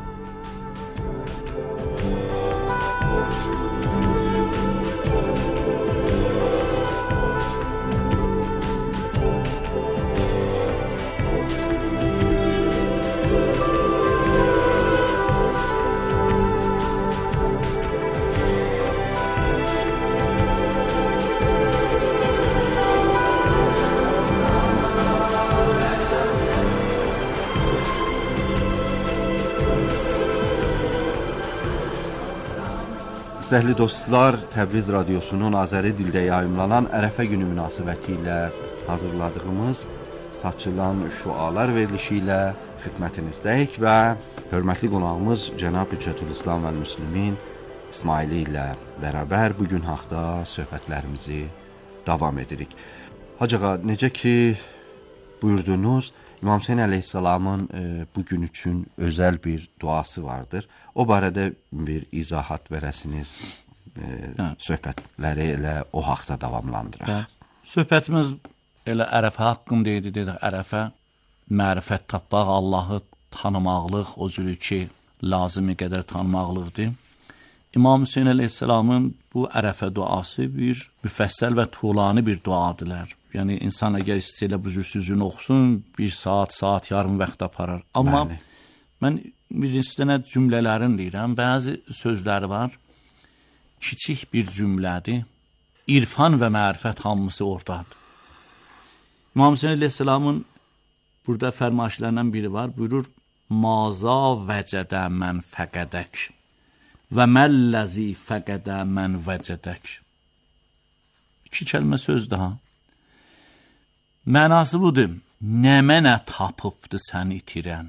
İstəkli dostlar, Təbriz Radiosunun Azəri dildə yayımlanan Ərəfə günü münasibəti ilə hazırladığımız Saçılan Şualar verilişi ilə xidmətinizdəyik və hörmətli qonağımız Cənab Hüccətülislam və Müslimin İsmaili ilə bərabər bugün haqda söhbətlərimizi davam edirik. Hacığa, necə ki buyurdunuz, İmam Hüseyn əleyhissalamın e, bugün üçün özəl bir duası vardır. O barədə bir izahat verəsiniz, e, söhbətləri elə o haqda davamlandıraq. Hə. Söhbətimiz elə Ərəfə haqqında idi, dedik. Ərəfə mərifət tapmaq, Allahı tanımaqlıq, o cürü ki, lazımi qədər tanımaqlıqdır. İmam Hüseyn əleyhissalamın bu Ərəfə duası bir müfəssəl və tulani bir duadılar. Yəni, insan əgər istəylə bu cür süzünü oxusun, bir saat, saat, yarım vaxt aparar. Amma Bəli. Mən bir istənə cümlələrin deyirəm, bəzi sözləri var, kiçik bir cümlədir, irfan və mərifət hamısı ortadır. İmam Hüseyn əleyhissalamın burada fərmaişlərindən biri var, buyurur, Maza vəcədə mən fəqədək və məlləzi fəqədə mən vəcədək. İki kəlmə söz daha. Mənası budur, nə mənə tapıbdır səni itirən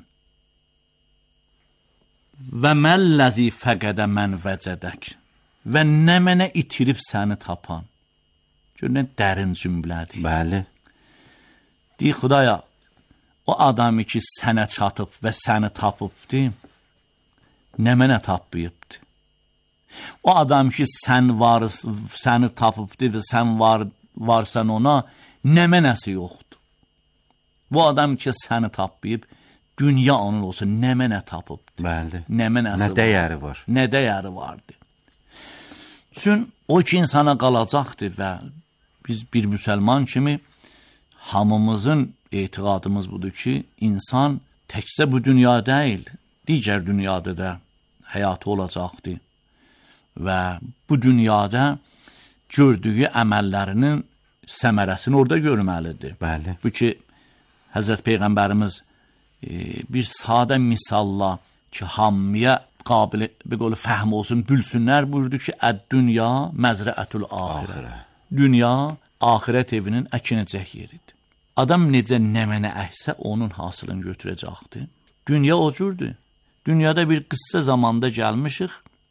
və məlləzi fəqədə mən vəcədək və nə mənə itirib səni tapan. Gör, nə dərin cümlədir. Bəli. Deyir, Xudaya, o adamı ki sənə çatıb və səni tapıbdır, nə mənə tapıyıbdır. O adam ki sən var, səni tapıbdır və sən var, varsan ona, nə mənəsi yoxdur. Bu adam ki səni tapıyıb, dünya onun olsa nə mənə tapıbdır. Bəli. Nə mənəsi Nə dəyəri var. Nə dəyəri vardı. Çün o ki insana qalacaqdır və biz bir müsəlman kimi hamımızın etiqadımız budur ki, insan təkcə bu dünya deyil, digər dünyada da həyatı olacaqdır və bu dünyada gördüyü əməllərinin səmərəsini orada görməlidir. Bəli. Bu ki, Həzrət Peyğəmbərimiz e, bir sadə misalla ki, hamıya qabil bir qolu fəhm olsun, bülsünlər buyurdu ki, əd-dünya məzrəətül axirə. Dünya axirət evinin əkinəcək yeridir. Adam necə nəmənə əhsə onun hasılını götürəcəkdir. Dünya o cürdür. Dünyada bir qıssa zamanda gəlmişik.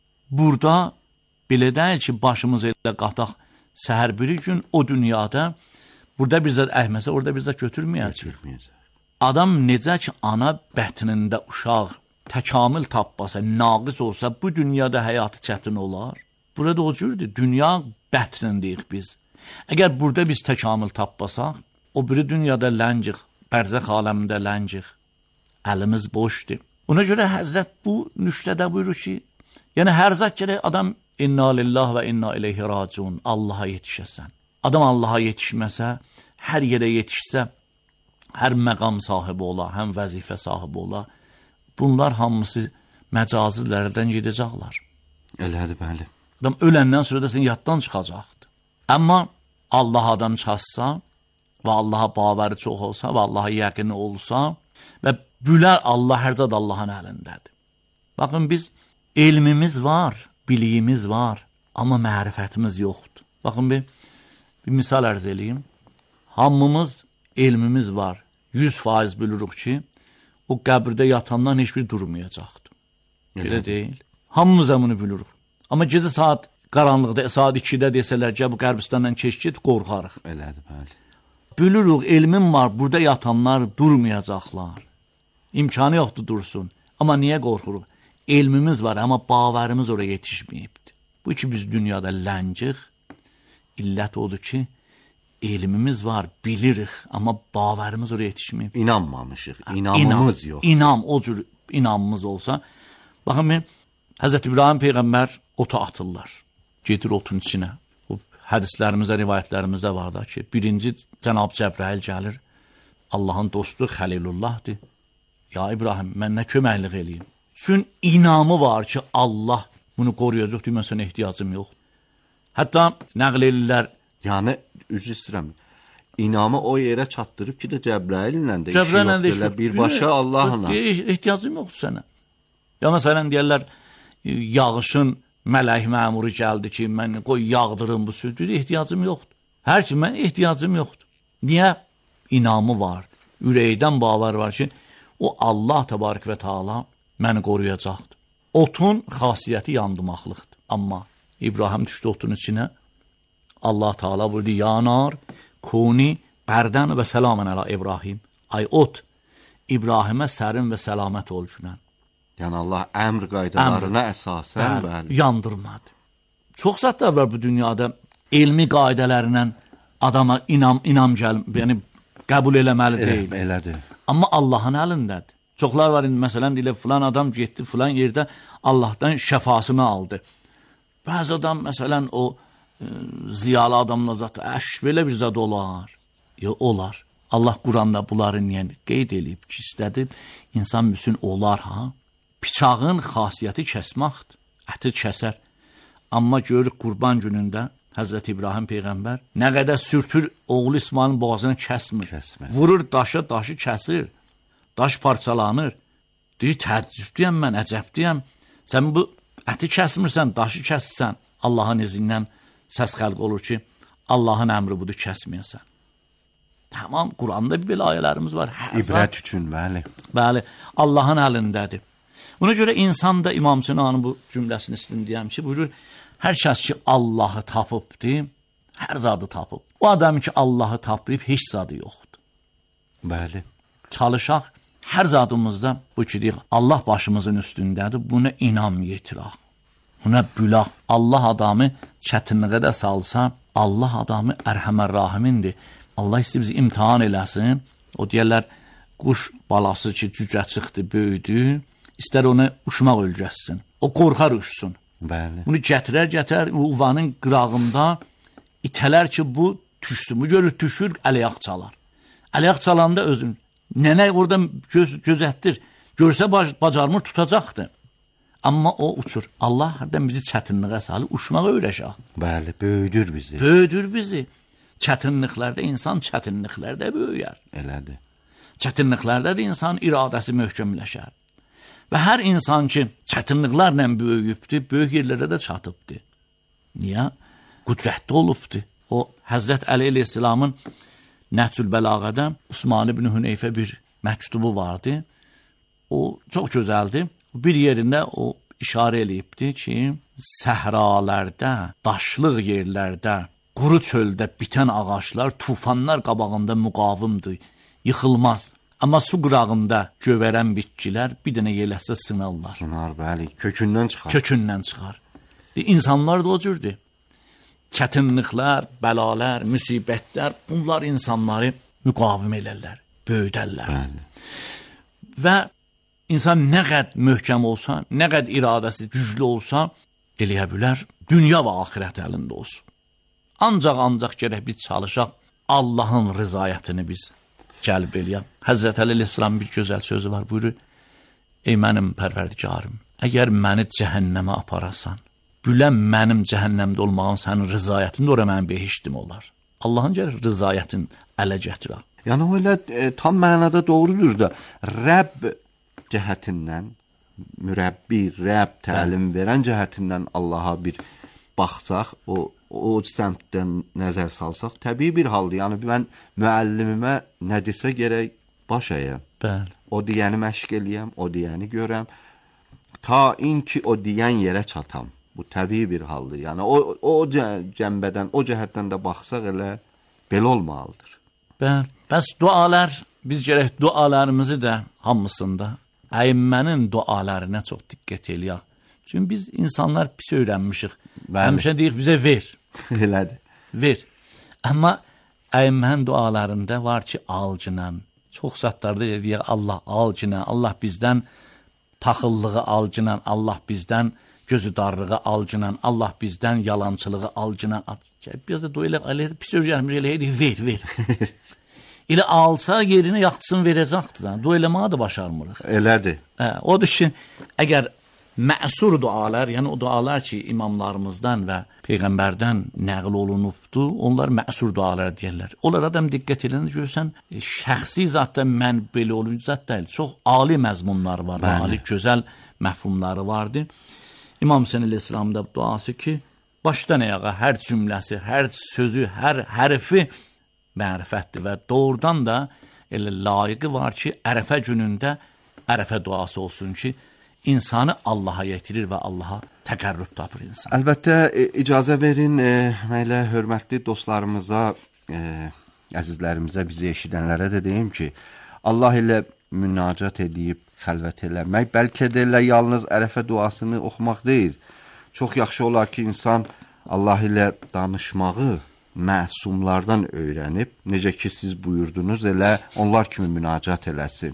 Burada belə deyil ki, başımız elə qataq səhər biri gün o dünyada burada bir zət əhməsə, orada bir zət götürməyəcək. Adam necə ki, ana bətnində uşaq təkamül tapmasa, naqis olsa, bu dünyada həyatı çətin olar. Burada o cürdür. Dünya bətnindəyik biz. Əgər burada biz təkamül tapmasaq, o biri dünyada ləncik, bərzəx aləmində ləncik, əlimiz boşdur. Ona görə Həzrət bu nüştədə buyurur ki, yəni hər zət gərək adam inna lillah və inna ileyhi raciun, Allaha yetişəsən. Adam Allaha yetişməsə, hər yerə yetişsə, hər məqam sahibi ola, həm vəzifə sahibi ola, bunlar hamısı məcazilərdən gedəcəklər. Elədir, bəli. Adam öləndən sonra da sən yaddan çıxacaqdır. Amma Allah adam çatsa və Allaha bavarı çox olsa və Allaha yəqini olsa və bülər Allah hər zad Allahın əlindədir. Baxın, biz elmimiz var, biliyimiz var, amma mərifətimiz yoxdur. Baxın, bir, bir misal ərz eləyim. Hamımız elmimiz var, yüz faiz bilirik ki, o qəbirdə yatandan heç bir durmayacaqdır. Belə deyil. Hamımız bunu bilirik. Amma gecə saat qaranlıqda, saat ikidə desələr ki, bu Qərbistandan keç git, qorxarıq. Elədir, bəli. Bilirik, elmin var, burada yatanlar durmayacaqlar. İmkanı yoxdur dursun. Amma niyə qorxuruq? Elmimiz var, amma bavarımız oraya yetişməyibdir. Bu ki, biz dünyada ləncik, illət odur ki, elmimiz var, bilirik, amma bavarımız oraya yetişməyib. İnanmamışıq, inamımız İnam, yox. İnam, o cür inamımız olsa. Baxın, mən, Həzrət İbrahim Peyğəmbər ota atırlar. Gedir otun içinə. Bu hədislərimizdə, rivayətlərimizdə var da ki, birinci Cənab Cəbrail gəlir, Allahın dostu Xəlilullahdır. Ya İbrahim, mən nə köməklik eləyim? Çünki inamı var ki, Allah bunu qoruyacaq, deyil, mən sənə ehtiyacım yox. Hətta nəql edirlər. Yəni, üzr istəyirəm, inamı o yerə çatdırıb ki də Cəbraillə də işi yoxdur, birbaşa Allahla. Ehtiyacım yoxdur sənə. Ya məsələn, deyərlər, yağışın mələk məmuru gəldi ki, mən qoy yağdırım bu sürdür, ehtiyacım yoxdur. Hər ki, mən ehtiyacım yoxdur. Niyə? İnamı var, ürəkdən bavar var ki, o Allah təbarək və taala məni qoruyacaqdır. Otun xasiyyəti yandımaqlıqdır. Amma İbrahim düşdü otun içinə, Allah Teala buyurdu, yanar, kuni, bərdən və səlamən əla İbrahim. Ay ot, İbrahimə sərin və səlamət ol günən. Yəni Allah əmr qaydalarına əmr, əsasən bəli, yandırmadı. Çox zətlər var bu dünyada elmi qaydələrinə adama inam, inam gəl, yəni qəbul eləməli Elə, deyil. Elədir. Amma Allahın əlindədir. Çoxlar var, məsələn, deyilə, filan adam getdi, filan yerdə Allahdan şəfasını aldı. Bəzi adam, məsələn, o e, ziyalı adamla zat, əş, belə bir zat olar. Yox, olar. Allah Quranda bunları niyə qeyd edib ki, istədi, insan müsün olar, ha? Bıçağın xasiyyəti kəsmaqdır, əti kəsər. Amma görürük qurban günündə Həzrət İbrahim Peyğəmbər nə qədər sürtür, oğlu İsmailin boğazını kəsmir. Kəsmir. Vurur daşa, daşı kəsir. Daş parçalanır. Deyir, təəccüblüyəm mən, əcəblüyəm. Sən bu əti kəsmirsən, daşı kəssən. Allahın izindən səs xəlq olur ki, Allahın əmri budur, kəsməyəsən. Tamam, Quranda bir belə ayələrimiz var. İbrət üçün, bəli. Bəli, Allahın əlindədir. Buna görə insan da İmam Sinanın bu cümləsini istəyim deyəm ki, buyurur, hər kəs ki Allahı tapıbdır, hər zadı tapıb. O adam ki Allahı tapıb, heç zadı yoxdur. Bəli. Çalışaq, hər zadımızda bu ki deyək, Allah başımızın üstündədir, buna inam yetirək. Buna bülaq. Allah adamı çətinliğə də salsa, Allah adamı ərhəmər rahimindir. Allah istəyir bizi imtihan eləsin. O deyərlər, quş balası ki, cücə çıxdı, böyüdü, istər onu uçmaq öldürəsin. O qorxar uçsun. Bəli. Bunu gətirər, gətirər, uvanın qırağında itələr ki, bu düşsün. Bu görür, düşür, əliyaq çalar. Əliyaq çalanda özün, nənə orada göz, gözətdir. Görsə bacarmır, tutacaqdır. Amma o uçur. Allah hərdən bizi çətinliğə salır, uçmağa öyrəşək. Bəli, böyüdür bizi. Böyüdür bizi. Çətinliklərdə insan çətinliklərdə böyüyər. Elədir. Çətinliklərdə də insan iradəsi möhkəmləşər. Və hər insan ki, çətinliklərlə böyüyübdür, böyük yerlərə də çatıbdır. Niyə? Qüdrətli olubdur. O, Həzrət Əli əleyhissalamın Nəhcül Bəlağədə Osman ibn Hüneyfə bir məktubu vardı. O, çox gözəldir. Bir yerində o işarə eləyibdir ki, səhralərdə, daşlıq yerlərdə, quru çöldə bitən ağaçlar tufanlar qabağında müqavimdir, yıxılmaz. Amma su qırağında gövərən bitkilər bir dənə yeləsə sınarlar. Sınar, bəli, kökündən çıxar. Kökündən çıxar. İnsanlar da o cürdür. Çətinliklər, bəlalər, müsibətlər, bunlar insanları müqavim elərlər, böyüdərlər. Bəli. Və insan nə qəd möhkəm olsa, nə qəd iradəsi güclü olsa, eləyə bilər, dünya və axirət əlində olsun. Ancaq, ancaq gərək biz çalışaq, Allahın rızayətini biz cəlb eləyək. Həzrət Əli əleyhissalam bir gözəl sözü var, buyurur, ey mənim pərverdigarım, əgər məni cəhənnəmə aparasan, bilən mənim cəhənnəmdə olmağım sənin rızayətində ora mənim behiştim olar. Allahın gərək rızayətin ələ gətirək. Yəni o elə e, tam mənada doğrudur da, Rəbb cəhətindən, mürəbbi, Rəbb təlim verən cəhətindən Allaha bir baxsaq, o, o səmtdən nəzər salsaq, təbii bir haldır. Yəni mən müəllimimə nə desə gərək baş əyəm. Bəli. O deyəni məşq eləyəm, o deyəni görəm, ta in ki o deyən yerə çatam. Bu təbii bir haldır. Yəni o, o cəmbədən, o cəhətdən də baxsaq elə belə olmalıdır. Bəli. Bəs dualar, biz gərək dualarımızı da hamısında əyimmənin dualarına çox diqqət eləyək. Çünki biz insanlar pis öyrənmişik. Həmişə deyik, bizə ver. Elədir. Ver. Amma əyimmənin dualarında var ki, alcınan. Çox zatlarda deyək, Allah alcınan, Allah bizdən paxıllığı alcınan, Allah bizdən gözü darlığı alcınan, Allah bizdən yalançılığı alcınan. Biraz da doyla, elə pis öyrənmiş, elə deyik, ver, ver. Elə alsa yerini yaxçısını verəcəkdir. Doyulamağa da başarmırıq. Elədir. Hə, odur ki, əgər məsur dualar, yəni o dualar ki, imamlarımızdan və Peyğəmbərdən nəql olunubdur, onlar məsur dualar deyirlər. Onlar adam diqqət edəndə görürsən, şəxsi zatda mən belə olub, zat deyil. Çox ali məzmunları var, bəli. Ali, gözəl məfhumları vardır. İmam Hüseyin əleyhissalamın duası ki, başdan ayağa hər cümləsi, hər sözü, hər hərfi mərifətdir və doğrudan da elə layiqi var ki, Ərəfə günündə Ərəfə duası olsun ki, insanı Allaha yetirir və Allaha təqərrüb tapır insan. Əlbəttə, e, icazə verin, e, elə hörmətli dostlarımıza, e, əzizlərimizə, bizi eşidənlərə də deyim ki, Allah ilə münacat edib xəlvət eləmək, bəlkə də elə yalnız Ərəfə duasını oxumaq deyil. Çox yaxşı olar ki, insan Allah ilə danışmağı məsumlardan öyrənib, necə ki siz buyurdunuz, elə onlar kimi münacat eləsin.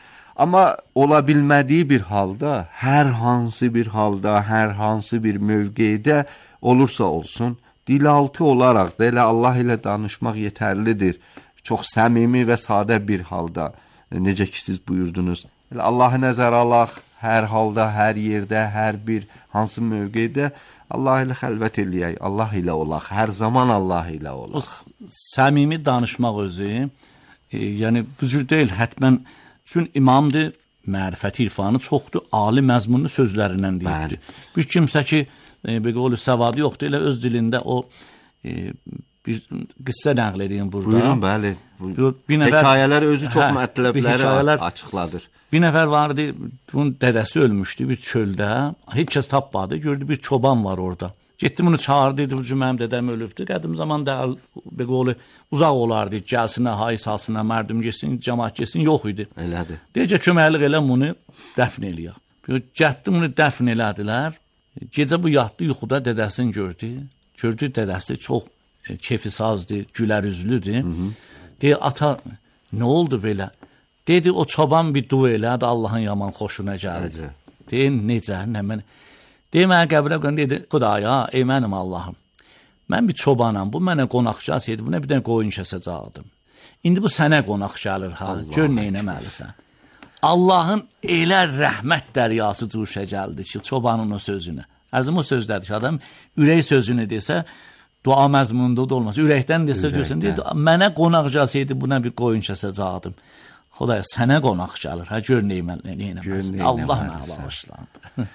Amma ola bilmədiyi bir halda, hər hansı bir halda, hər hansı bir mövqedə olursa olsun, dilaltı olaraq da elə Allah ilə danışmaq yetərlidir. Çox səmimi və sadə bir halda, necə ki siz buyurdunuz. Elə Allahı nəzərə alaq, hər halda, hər yerdə, hər bir hansı mövqedə Allah ilə xəlvət eləyək, Allah ilə olaq, hər zaman Allah ilə olaq. O səmimi danışmaq özü, e, yəni bu cür deyil, hətmən, çünki imamdır, mərifəti, irfanı çoxdur, ali məzmunlu sözlərindən deyibdir. Bir kimsə ki, e, bir qolu səvadı yoxdur, elə öz dilində o e, bir qıssə nəql edeyim burada. Buyurun, bəli. Bu, bir nəfər, hekayələr özü çox hə, mətləbləri açıqladır. Bir nəfər vardı, bunun dədəsi ölmüşdü bir çöldə, heç kəs tapmadı, gördü bir çoban var orada. Getdi bunu çağırdı, dedi, bu mənim dədəm ölübdü. Qədim zamanda bir qolu uzaq olardı, gəlsinə, hay salsınə, mərdum geçsin, cəmaat geçsin, yox idi. Elədir. Deyəcə, köməklik elə bunu dəfn eləyək. Gətdi bunu dəfn elədilər, gecə bu yatdı, yuxuda dədəsini gördü. Gördü dədəsi çox kefi sazdır, gülər üzlüdür. Deyir, ata, nə oldu belə? Dedi, o çoban bir dua elədi, Allahın yaman xoşuna gəldi. Deyin, necə, nə mən? Deyim, mənə qəbrə qoyun, dedi, Xudaya, ey mənim Allahım, mən bir çobanam, bu mənə qonaqcas idi, buna bir dənə qoyun kəsəcəkdim. İndi bu sənə qonaq gəlir, ha, gör nə eləməlisən. Allahın elə rəhmət dəryası cuşa gəldi ki, çobanın o sözünə. Ərzim o sözdədir ki, adam ürək sözünü desə, dua məzmununda da olmaz. Ürəkdən desə, diyorsun, deyir, mənə qonaq gəlsəydi, buna bir qoyun kəsəcəkdim. Xudaya, sənə qonaq gəlir, ha, gör nə eləməlisən. Allah mənə bağışlandı.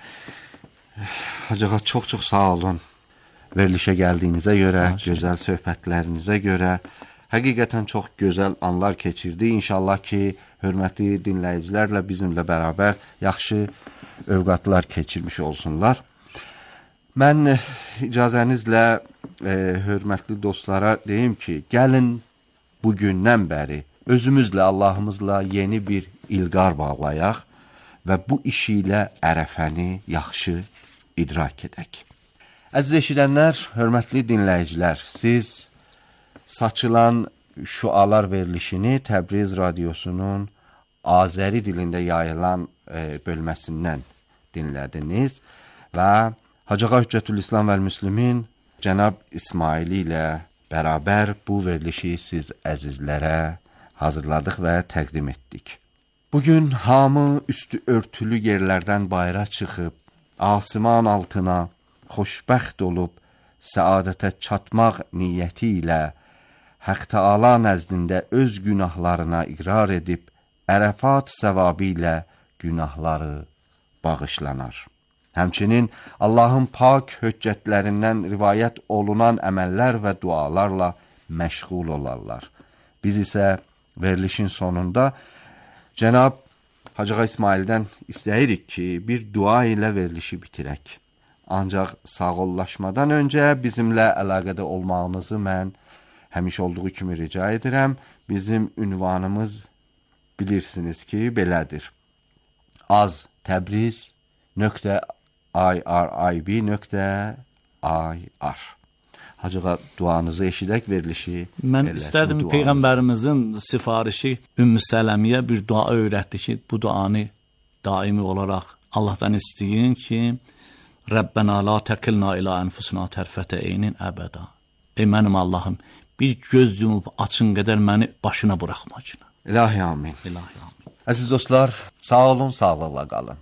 Hacığa çox-çox sağ olun. Verilişə gəldiyinizə görə, gözəl söhbətlərinizə görə. Həqiqətən çox gözəl anlar keçirdi. İnşallah ki, hörmətli dinləyicilərlə bizimlə bərabər yaxşı övqatlar keçirmiş olsunlar. Mən icazənizlə e, hörmətli dostlara deyim ki, gəlin bugündən bəri özümüzlə, Allahımızla yeni bir ilqar bağlayaq və bu işi ilə ərəfəni yaxşı idrak edək. Əziz eşidənlər, hörmətli dinləyicilər, siz saçılan şualar verilişini Təbriz Radiosunun Azəri dilində yayılan e, bölməsindən dinlədiniz və Hacığa Hüccətülislam vəl Müslimin cənab İsmaili ilə bərabər bu verilişi siz əzizlərə hazırladıq və təqdim etdik. Bugün hamı üstü örtülü yerlərdən bayra çıxıb, asiman altına xoşbəxt olub, səadətə çatmaq niyyəti ilə Haqq Taala nəzdində öz günahlarına iqrar edib, ərəfat səvabı ilə günahları bağışlanar. Həmçinin Allahın pak höccətlərindən rivayət olunan əməllər və dualarla məşğul olarlar. Biz isə verilişin sonunda Cənab Hacığa İsmaildən istəyirik ki, bir dua ilə verilişi bitirək. Ancaq sağollaşmadan öncə bizimlə əlaqədə olmağınızı mən həmişə olduğu kimi rica edirəm. Bizim ünvanımız bilirsiniz ki, belədir. az təbriz nöqtə irib nöqtə ir. Hacığa duanızı eşidək, verilişi. Mən istədim duanızı. Peyğəmbərimizin sifarişi Ümmü Sələmiyə bir dua öyrətdi ki, bu duanı daimi olaraq Allahdan istəyin ki, Rəbbənə la təkilna ilə ənfusuna tərfətə eynin əbəda. Ey mənim Allahım, bir göz yumub açın qədər məni başına buraxma ki. İlahi amin. İlahi amin. Əziz dostlar, sağ olun, sağlıqla qalın.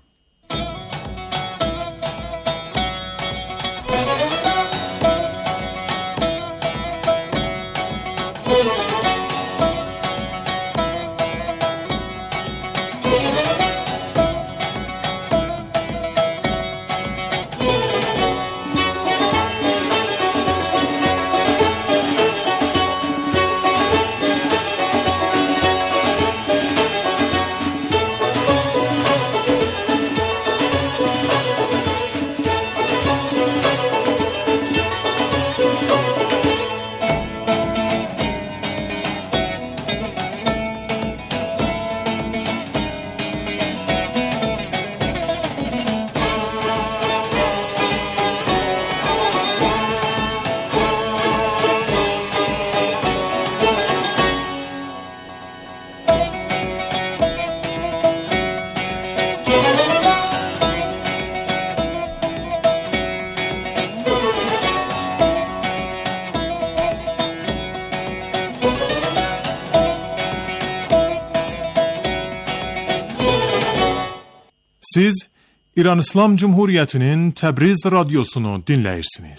Siz İran İslam Cumhuriyeti'nin Təbriz Radyosunu dinləyirsiniz.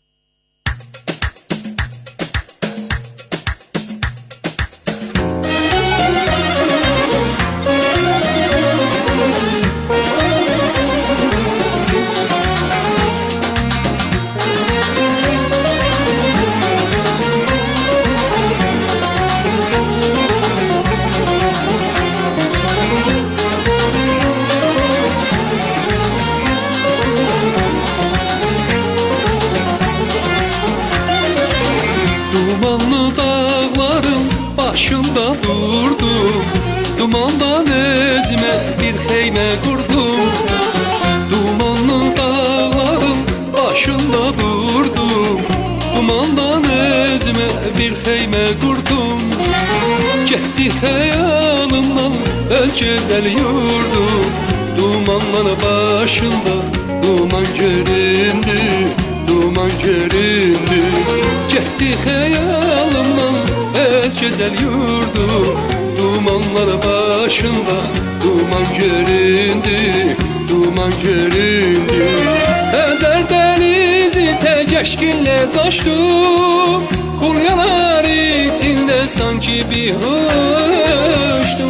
Başında durdum, dumandan özüme bir xeymə qurdum. Dumanlı dağların başında durdum, dumandan özüme bir xeymə qurdum. Keçdi xəyalımdan öz güzel yurdum. Dumanlar başında duman göründü, duman göründü. Geçti hayalımdan öz güzel yurdum. Dumanlar başında duman göründü, duman göründü. Xəzər dənizi təkeşkinlə coşdu, xulyalar içində sanki bir hoşdu.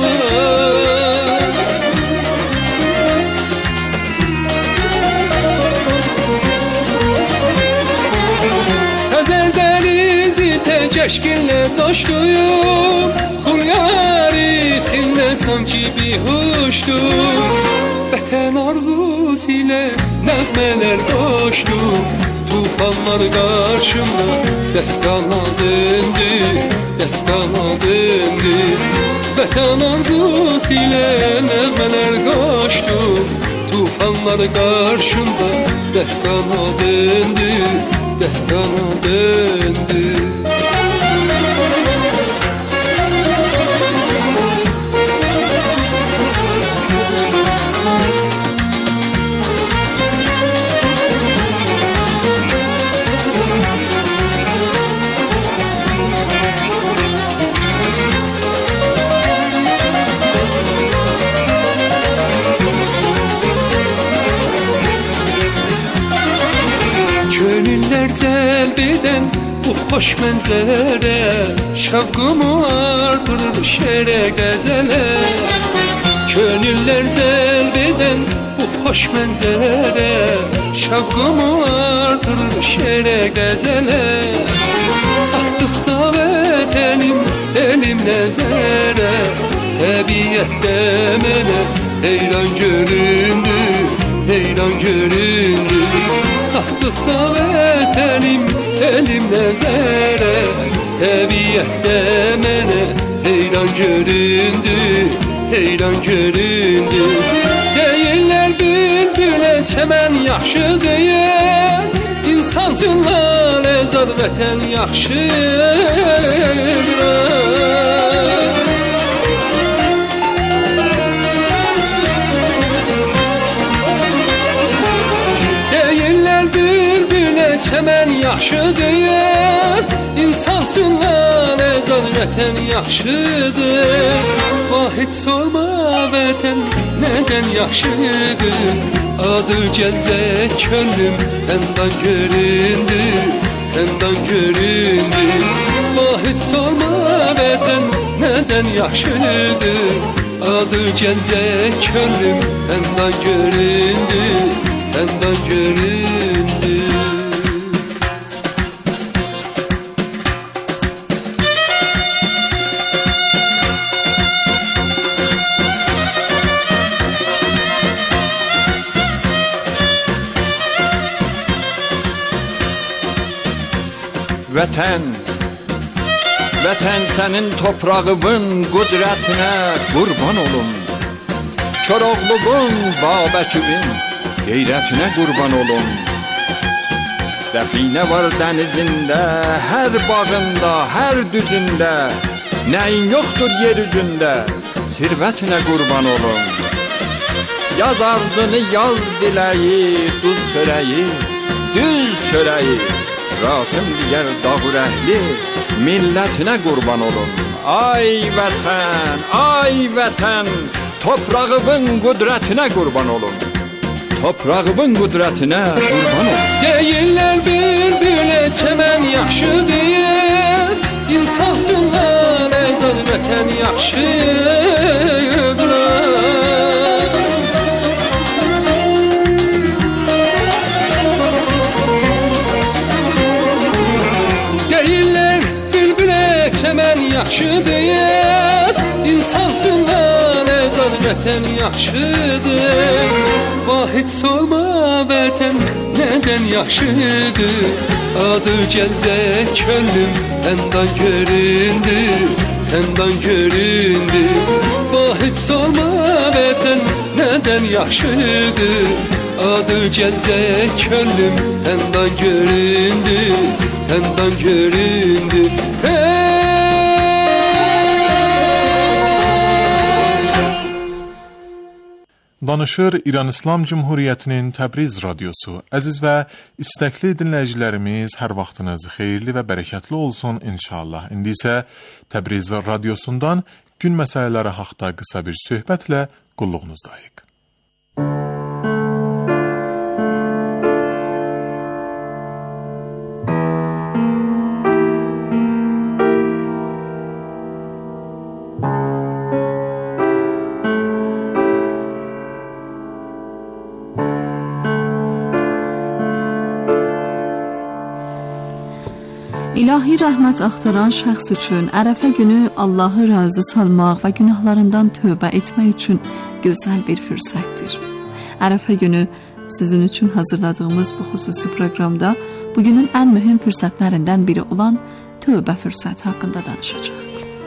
Xəzər dənizi təkeşkinlə coşdu, xulyalar içində sanki bir hoşdu. Vətən arzusu ilə nəğmələr coşdu, tufanlar qarşımda dəstana döndü, dəstana döndü. Vətən arzusu ilə nəğmələr coşdu, tufanlar qarşımda dəstana döndü, dəstana döndü. Gönüller cəlb edən bu xoş mənzərə, şəvqımı artırır şərə qəzələ. Gönüller cəlb edən bu xoş mənzərə, şəvqımı artırır şərə qəzələ. Çatdıqca vətənim elim nəzərə, təbiətdə mənə heyran göründü, heyran göründü. Çatdıqca vətənim elim nəzərə, təbiətdə mənə heyran göründü, heyran göründü. Deyirlər bülbülə çəmən yaxşı deyir, insan cünlar əzad vətən yaxşıdır. Çəmən yaxşı deyir, insan üçünlər əzad vətən yaxşıdır. Vahid sorma vətən nədən yaxşıdır, adı gəlcək könlüm həmdan göründü, həmdan göründü. Vahid sorma vətən nədən yaxşıdır, adı gəlcək könlüm həmdan göründü, həmdan göründü. Vətən, vətən sənin toprağının qüdrətinə qurban olun. Koroğluğun, Babəkinin qeyrətinə qurban olun. Dəfinə var dənizində, hər bağında, hər düzündə, nəyin yoxdur yer üzündə, sirvətinə qurban olun. Yaz arzını, yaz diləyi, duz çörəyi, düz çörəyi, Rasım digər dağır əhli, millətinə qurban olun. Ay vətən, ay vətən, toprağımın qüdrətinə qurban olun. Toprağımın qüdrətinə qurban olun. Deyirlər bülbülə çəmən yaxşı deyir, insan üçünlər əzad vətən yaxşıdır. Çəmən yaxşı deyir, insan üçünlər əzad vətən yaxşıdır. Vahid sorma vətən nədən yaxşıdır, adı gəlcək könlüm həmdan göründü, həmdan göründü. Vahid sorma vətən nədən yaxşıdır, adı gəlcək könlüm həmdan göründü, həmdan göründü. Hey! Danışır İran İslam Cumhuriyyətinin Təbriz radiosu. Əziz və istəkli dinləyicilərimiz, hər vaxtınız xeyirli və bərəkətli olsun inşallah. İndi isə Təbriz radiosundan gün məsələləri haqqında qısa bir söhbətlə qulluğunuzdayıq. İlahi rəhmət axtaran şəxs üçün Ərəfə günü Allahı razı salmaq və günahlarından tövbə etmək üçün gözəl bir fürsətdir. Ərəfə günü sizin üçün hazırladığımız bu xüsusi proqramda bugünün ən mühüm fürsətlərindən biri olan tövbə fürsəti haqqında danışacağıq.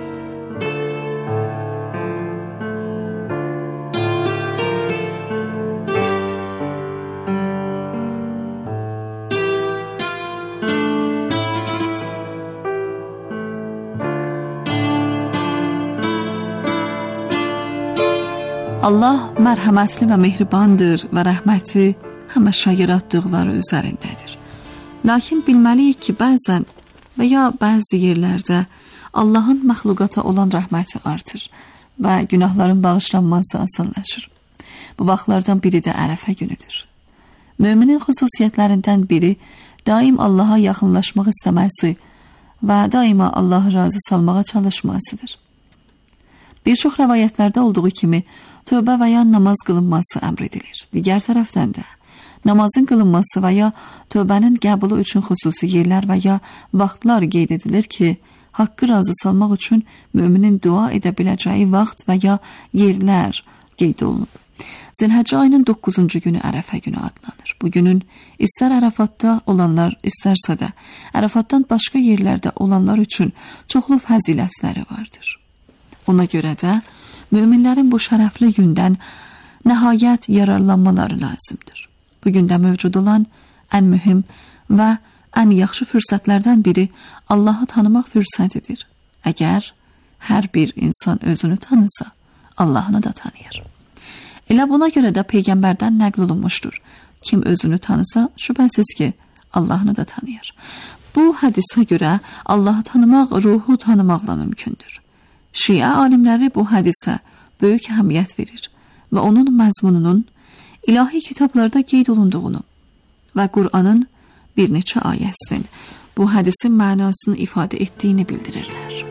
Allah mərhəmətli və mehribandır və rəhməti həmişə yaratdıqları üzərindədir. Lakin bilməliyik ki, bəzən və ya bəzi yerlərdə Allahın məxluqata olan rəhməti artır və günahların bağışlanması asanlaşır. Bu vaxtlardan biri də Ərəfə günüdür. Müminin xüsusiyyətlərindən biri daim Allaha yaxınlaşmaq istəməsi və daima Allahı razı salmağa çalışmasıdır. Bir çox rəvayətlərdə olduğu kimi tövbə və ya namaz qılınması əmr edilir. Digər tərəfdən də namazın qılınması və ya tövbənin qəbulu üçün xüsusi yerlər və ya vaxtlar qeyd edilir ki, haqqı razı salmaq üçün müminin dua edə biləcəyi vaxt və ya yerlər qeyd olunub. Zilhəccə ayının doqquzuncu günü Ərəfə günü adlanır. Bu günün istər Ərafatda olanlar, istərsə də Ərafatdan başqa yerlərdə olanlar üçün çoxlu fəzilətləri vardır. Ona görə də müminlərin bu şərəfli gündən nəhayət yararlanmaları lazımdır. Bu gündə mövcud olan ən mühüm və ən yaxşı fürsətlərdən biri Allahı tanımaq fürsətidir. Əgər hər bir insan özünü tanısa, Allahını da tanıyır. Elə buna görə də Peyğəmbərdən nəql olunmuşdur. Kim özünü tanısa, şübhəsiz ki, Allahını da tanıyır. Bu hədisə görə Allahı tanımaq ruhu tanımaqla mümkündür. Şiə alimləri bu hədisə böyük əhəmiyyət verir və onun məzmununun ilahi kitablarda qeyd olunduğunu və Qur'anın bir neçə ayəsinin bu hədisin mənasını ifadə etdiyini bildirirlər.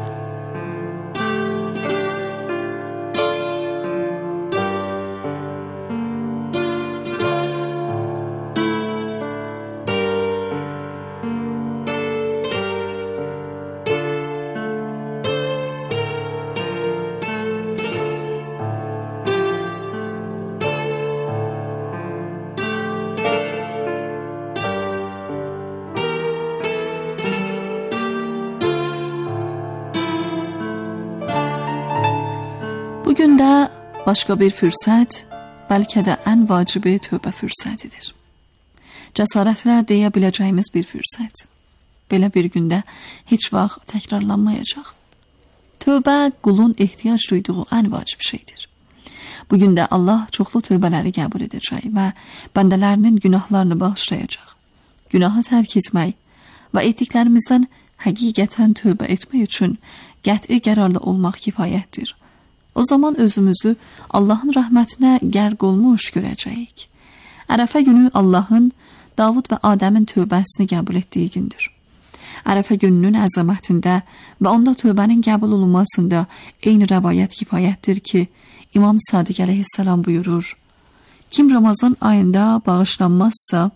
Bugün də başqa bir fürsət, bəlkə də ən vacibi tövbə fürsətidir. Cəsarətlə deyə biləcəyimiz bir fürsət. Belə bir gündə heç vaxt təkrarlanmayacaq. Tövbə qulun ehtiyac duyduğu ən vacib şeydir. Bugün də Allah çoxlu tövbələri qəbul edəcək və bəndələrinin günahlarını bağışlayacaq. Günahı tərk etmək və etdiklərimizdən həqiqətən tövbə etmək üçün qəti qərarlı olmaq kifayətdir. O zaman özümüzü Allahın rəhmətinə qərq olmuş görəcəyik. Ərəfə günü Allahın Davud və Adəmin tövbəsini qəbul etdiyi gündür. Ərəfə gününün əzəmətində və onda tövbənin qəbul olunmasında eyni rəvayət kifayətdir ki, İmam Sadiq əleyhissalam buyurur: kim Ramazan ayında bağışlanmazsa,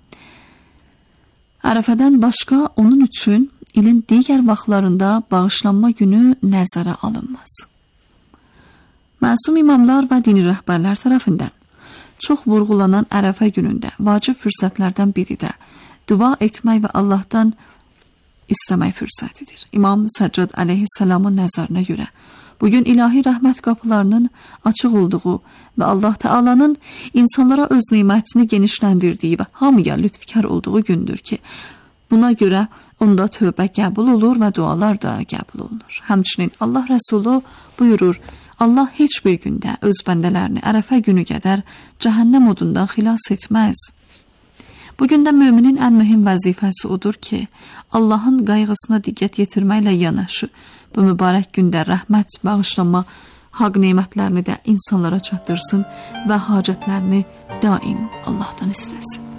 Ərəfədən başqa onun üçün ilin digər vaxtlarında bağışlanma günü nəzərə alınmaz. Məsum imamlar və dini rəhbərlər tərəfindən çox vurğulanan Ərəfə günündə vacib fürsətlərdən biri də dua etmək və Allahdan istəmək fürsətidir. İmam Səccad əleyhissalamın nəzərinə görə bugün ilahi rəhmət qapılarının açıq olduğu və Allah Teala'nın insanlara öz nemətini genişləndirdiyi və hamıya lütfkar olduğu gündür ki, buna görə onda tövbə qəbul olur və dualar da qəbul olunur. Həmçinin Allah Rəsulu buyurur: Allah heç bir gündə öz bəndələrini ərəfə günü qədər cəhənnəm odundan xilas etməz. Bugün də müminin ən mühüm vəzifəsi odur ki, Allahın qayğısına diqqət yetirməklə yanaşı, bu mübarək gündə rəhmət, bağışlanma, haqq nemətlərini də insanlara çatdırsın və hacətlərini daim Allahdan istəsin.